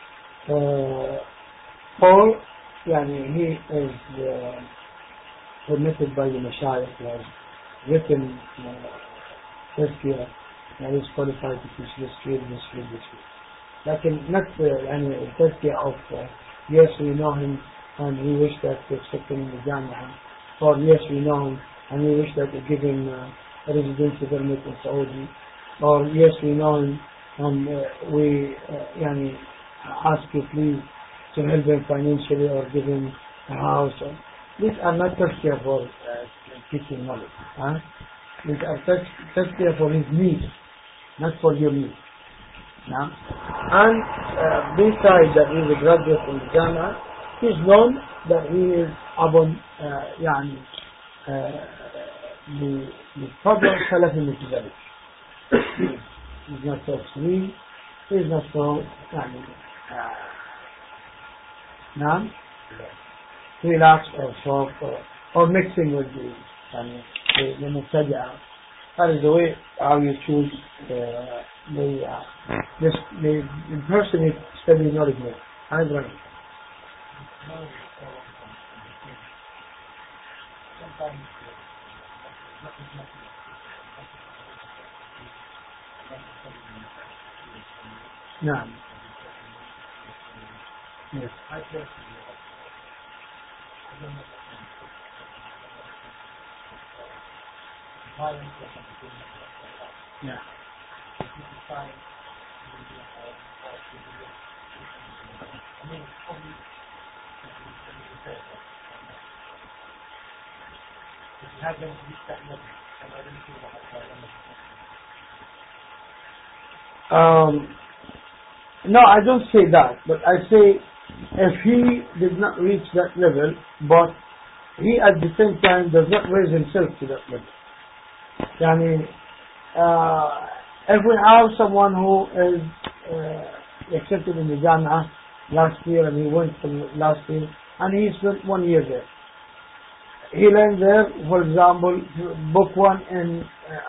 uh, or yani, he is uh, permitted by the Mashayikh, he has written uh, tazkiyah, and is qualified to teach this field, this field, this field. Lakin not يعني tazkiyah of uh, yes we know him and we wish that to accept him in the Jamia, or yes we know him and we wish that to give him uh, a residency permit in Saudi, or yes we know him and uh, we uh, يعني ask you please to help him financially or give him a house. Or, these are not tazkiyah for uh, teaching knowledge. Huh? These are tazkiyah for his needs, not for your needs. Now, and uh, besides that he is a graduate from the Jamia, he is known that he is upon uh, يعني uh, the the problem Salafi methodology. He is not so extreme, he is not so يعني uh, now relaxed or soft or, or mixing with the يعني the, the Mubtadi'ah. That is the way how you choose uh, the, uh, this, the, the person is studying knowledge more. I'm right. No. Yes. Yeah. Um, no, I don't say that, but I say if he did not reach that level, but he at the same time does not raise himself to that level. Yani, uh, if we have someone who is uh, accepted in the Jamia last year and he went for last year and he spent one year there. He learned there, for example, book one in uh,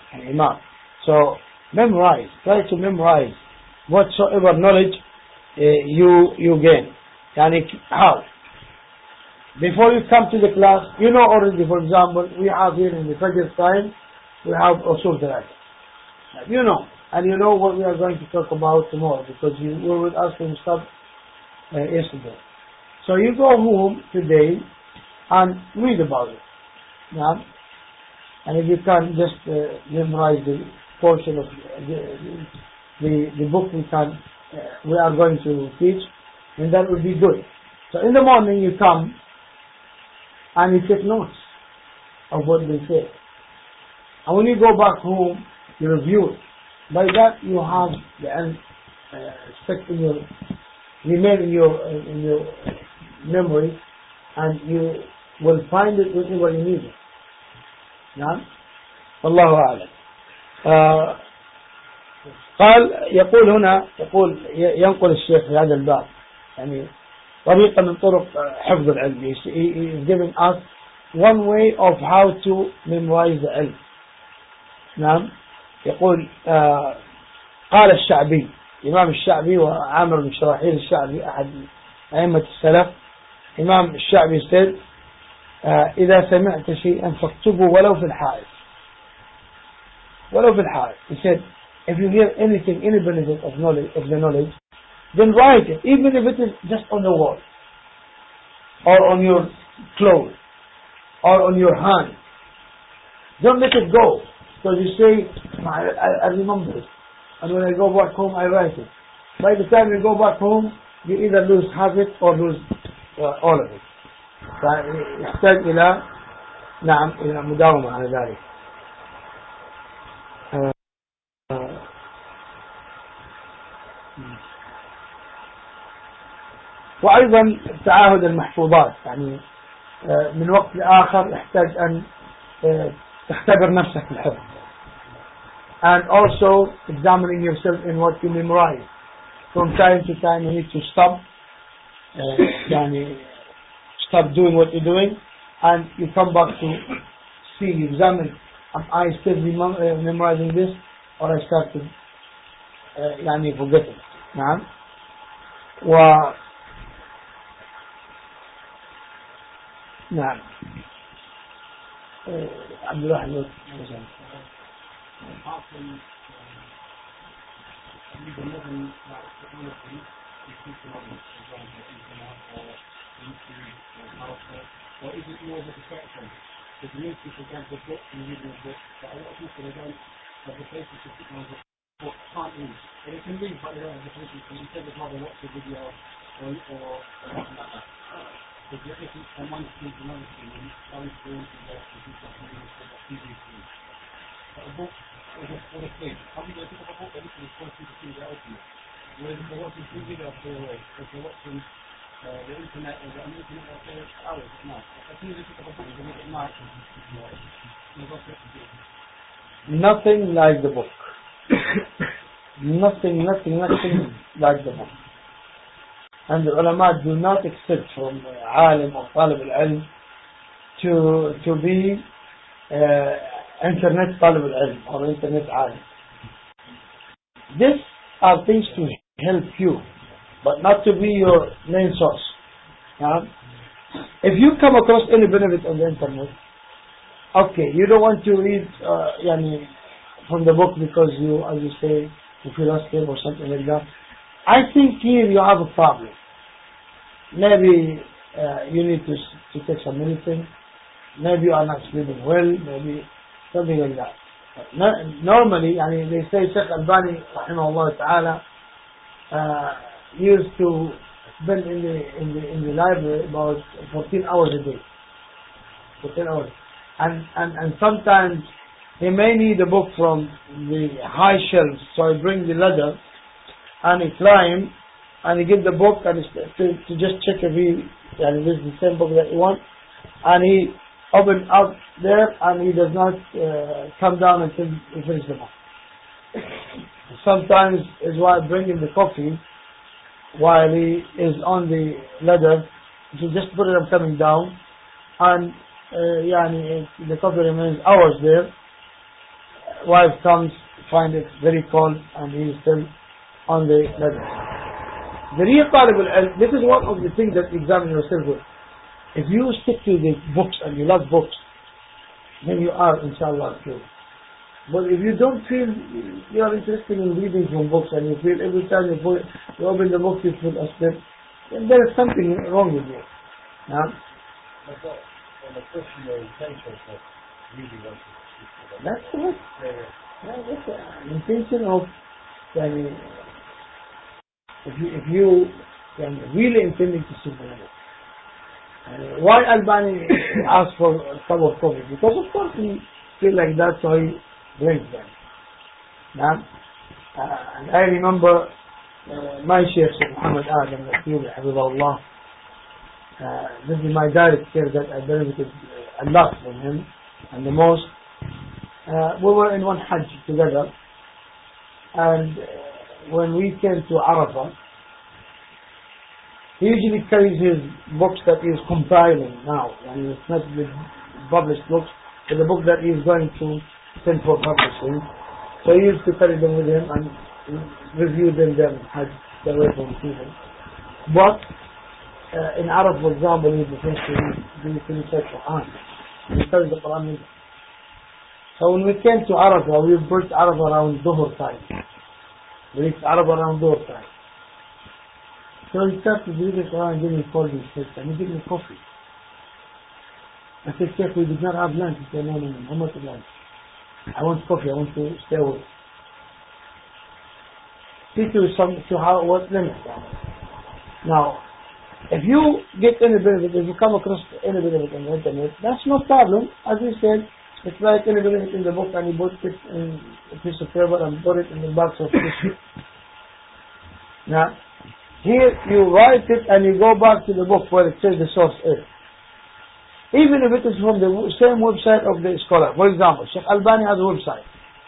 an imam. So memorize, try to memorize whatsoever knowledge uh, you you gain. Yani how? Before you come to the class, you know already, for example, we have here in the Fajr time, we have Usul Thalatha. You know, and you know what we are going to talk about tomorrow because you were with us when we stopped uh, yesterday. So you go home today and read about it. Yeah? And if you can just uh, memorize the portion of the, the, the book we can, uh, we are going to teach, and that would be good. So in the morning you come and you take notes of what they say. And when you go back home, you review it. By that you have the end uh, stuck in your, remain in your, uh, in your memory, and you will find it whenever you need it. نعم والله أعلم. آه قال يقول هنا يقول ينقل الشيخ في هذا الباب يعني طريقة من طرق حفظ العلم. He is giving us one way of how to memorize the علم. نعم يقول آه قال الشعبي إمام الشعبي وعامر بن شراحيل الشعبي أحد أئمة السلف. إمام الشعبي said آه إذا سمعت شيئا فاكتبه ولو في الحائط ولو في الحائط. He said if you hear anything, any benefit of knowledge of the knowledge, then write it, even if it is just on the wall or on your clothes or on your hand. Don't let it go, because you say I, I, I remember it, and when I go back home I write it. By the time you go back home you either lose half it or lose uh, all of it. فيحتاج إلى نعم إلى مداومة على ذلك. وأيضا تعاهد المحفوظات يعني من وقت لآخر يحتاج أن تختبر نفسك في الحفظ. And also examining yourself in what you memorize. From time to time you need to stop يعني stop doing what you're doing and you come back to see, examine, am I still memorizing this or I started يعني forgetting. نعم. و نعم عبد الواحد
or is it more of a perception? Because most people get the book and read the book, but a lot of people they don't have the patience to sit down with the book, can't read. But they can read, but they don't have the patience. And instead they'd rather watch a video or, or something like that. Because the difference from one screen to another screen, and going through into the computer screen to the T V screen. But a book is a, is a thing. Some people pick up a book, they listen to the first thing they open it. Whereas if they're watching T V, they'll stay away. If they're watching Uh, the internet or the internet or the hours at night. As soon as you pick up a book and read at night, you've got to do.
Nothing like the book. nothing, nothing, nothing like the book. And the ulama do not accept from alim or talib al-ilm to to be uh, internet talib al-ilm or internet alim. These are things to help you, but not to be your main source. Yeah? If you come across any benefit on the internet, okay, you don't want to read uh, yani, from the book because you, as you say, you feel asleep or something like that. I think here you have a problem. Maybe uh, you need to to take some medicine. Maybe you are not sleeping well. Maybe something like that. No, normally, I mean, they say Sheikh Albani, rahimahullah ta'ala, uh, used to spend in the in the in the library about fourteen hours a day. fourteen hours, and and and sometimes he may need a book from the high shelves, so I bring the ladder and he climb and he get the book and to to just check if he and this is the same book that he wants, and he open up there and he does not uh, come down until he finishes the book. Sometimes his wife bring him the coffee while he is on the ladder. He just put it up coming down, and uh, yani, the coffee remains hours there. wife comes, find it very cold, and he is still on the ladder. The real talib al-ilm, this is one of the things that you examine yourself with. If you stick to the books and you love books, then you are, inshallah, killed. But if you don't feel you are interested in reading from books and you feel every time you, put, you open the book you feel asleep, then there is something wrong with you. Yeah?
I've got a question or intention of reading what you
That's correct. Yeah, that's the intention of, I mean, if you, if you are really intending to see the book. Uh, why Albani asked for a cup of coffee? Because of course he feel like that, so he drinks them. Now, uh, and I remember uh, my Shaykh Shaykh Muhammad Adam Al-Ayyubi, Hafizahullah. Uh, this is my direct care that I benefited a lot from him, and the most. Uh, we were in one Hajj together, and uh, when we came to Arafah, he usually carries his books that he is compiling now, and it's not the published books, but the book that he is going to send for publishing. So he used to carry them with him and review them then, Hajj, the way from people. But uh, in Arab, for example, he prefers to do to recite Quran. He carries the Quran with him. So when we came to Arafah, we reached Arafah around Dhuhr time. We reached Arafah around Dhuhr time. So he started to read the Quran and then he called me and he gave me coffee. I said, Sheikh, we did not have lunch. He said, no, no, no, how much lunch? I want coffee, I want to stay awake. See to some, to how, what limit. Now, if you get any benefit, if you come across any benefit on the internet, that's no problem. As we said, it's like any benefit in the book and you put it in a piece of paper and put it in the box of tissue. Now, here you write it and you go back to the book where it says the source is. Even if it is from the same website of the scholar. For example, Shaykh Albani has a website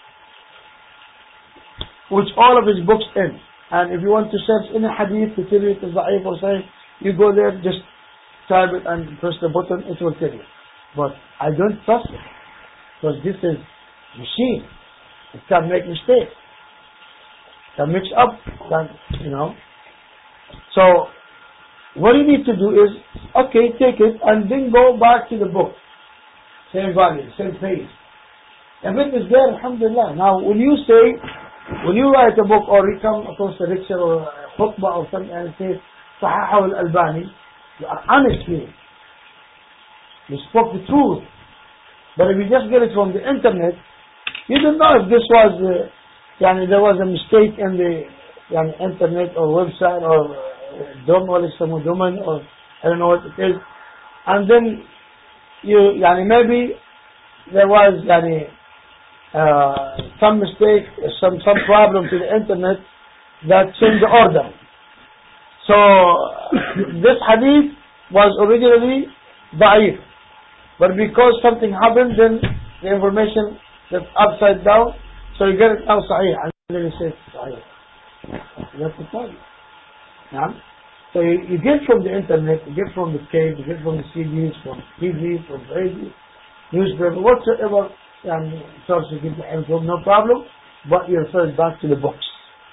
which all of his books in. And if you want to search any hadith to tell you it is da'if or sahih, you go there, just type it and press the button, it will tell you. But I don't trust it because this is machine. It can make mistakes. It can mix up, can, you know. So, what you need to do is, okay, take it and then go back to the book. Same value, same page. If it is there, alhamdulillah. Now, when you say, when you write a book or you come across a lecture or a khutbah or something and it says, Sahaha al-Albani, you are honest here. You spoke the truth. But if you just get it from the internet, you don't know if this was, uh, yani there was a mistake in the yani, internet or website or uh, Dom or domain or I don't know what it is, and then you yani maybe there was yani, uh, some mistake, some some problem to the internet that changed the order. So this hadith was originally da'if, but because something happened, then the information is upside down, so you get it now sahih, and then you say sahih. That's the problem. Yeah? So you, you get from the internet, you get from the tape, you get from the C Ds, from T V, from radio, newspaper, whatsoever um, source you get the info, no problem, but you refer back to the books.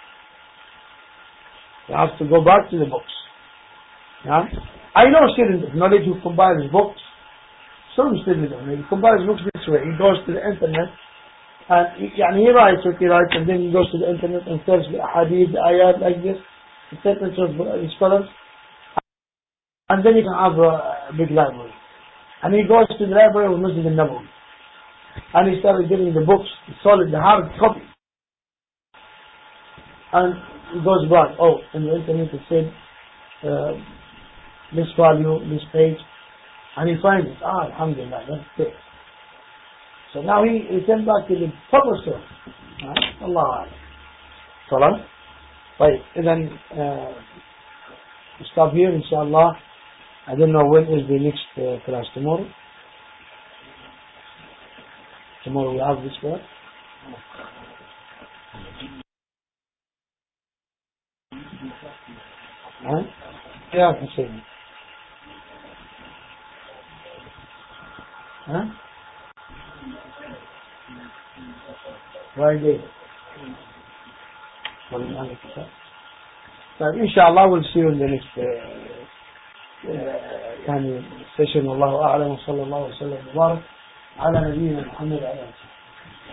You have to go back to the books. Yeah? I know students of knowledge who combines books, some students of knowledge combines books this way. He goes to the internet, and he, and he writes what he writes, and then he goes to the internet and searches the hadith, the ayat like this, the statements of the scholars, and then he can have a, a big library. And he goes to the library of Masjid al-Nabawi, and he started getting the books, the solid, the hard copy. And he goes back, oh, in the internet it said, uh, this value, this page, and he finds it, ah, alhamdulillah, that's it. So now he, he came back to the proper source. Right? Allah. Salam. Right, then uh, stop here, inshallah. I don't know when is the next uh, class tomorrow. Tomorrow we have this class. Huh? Yeah, I can say it. Huh? Friday. طيب إن شاء الله we'll see you in the next uh, uh, يعني session. والله أعلم وصلى الله وسلم وبارك على نبينا محمد عليه الصلاة والسلام.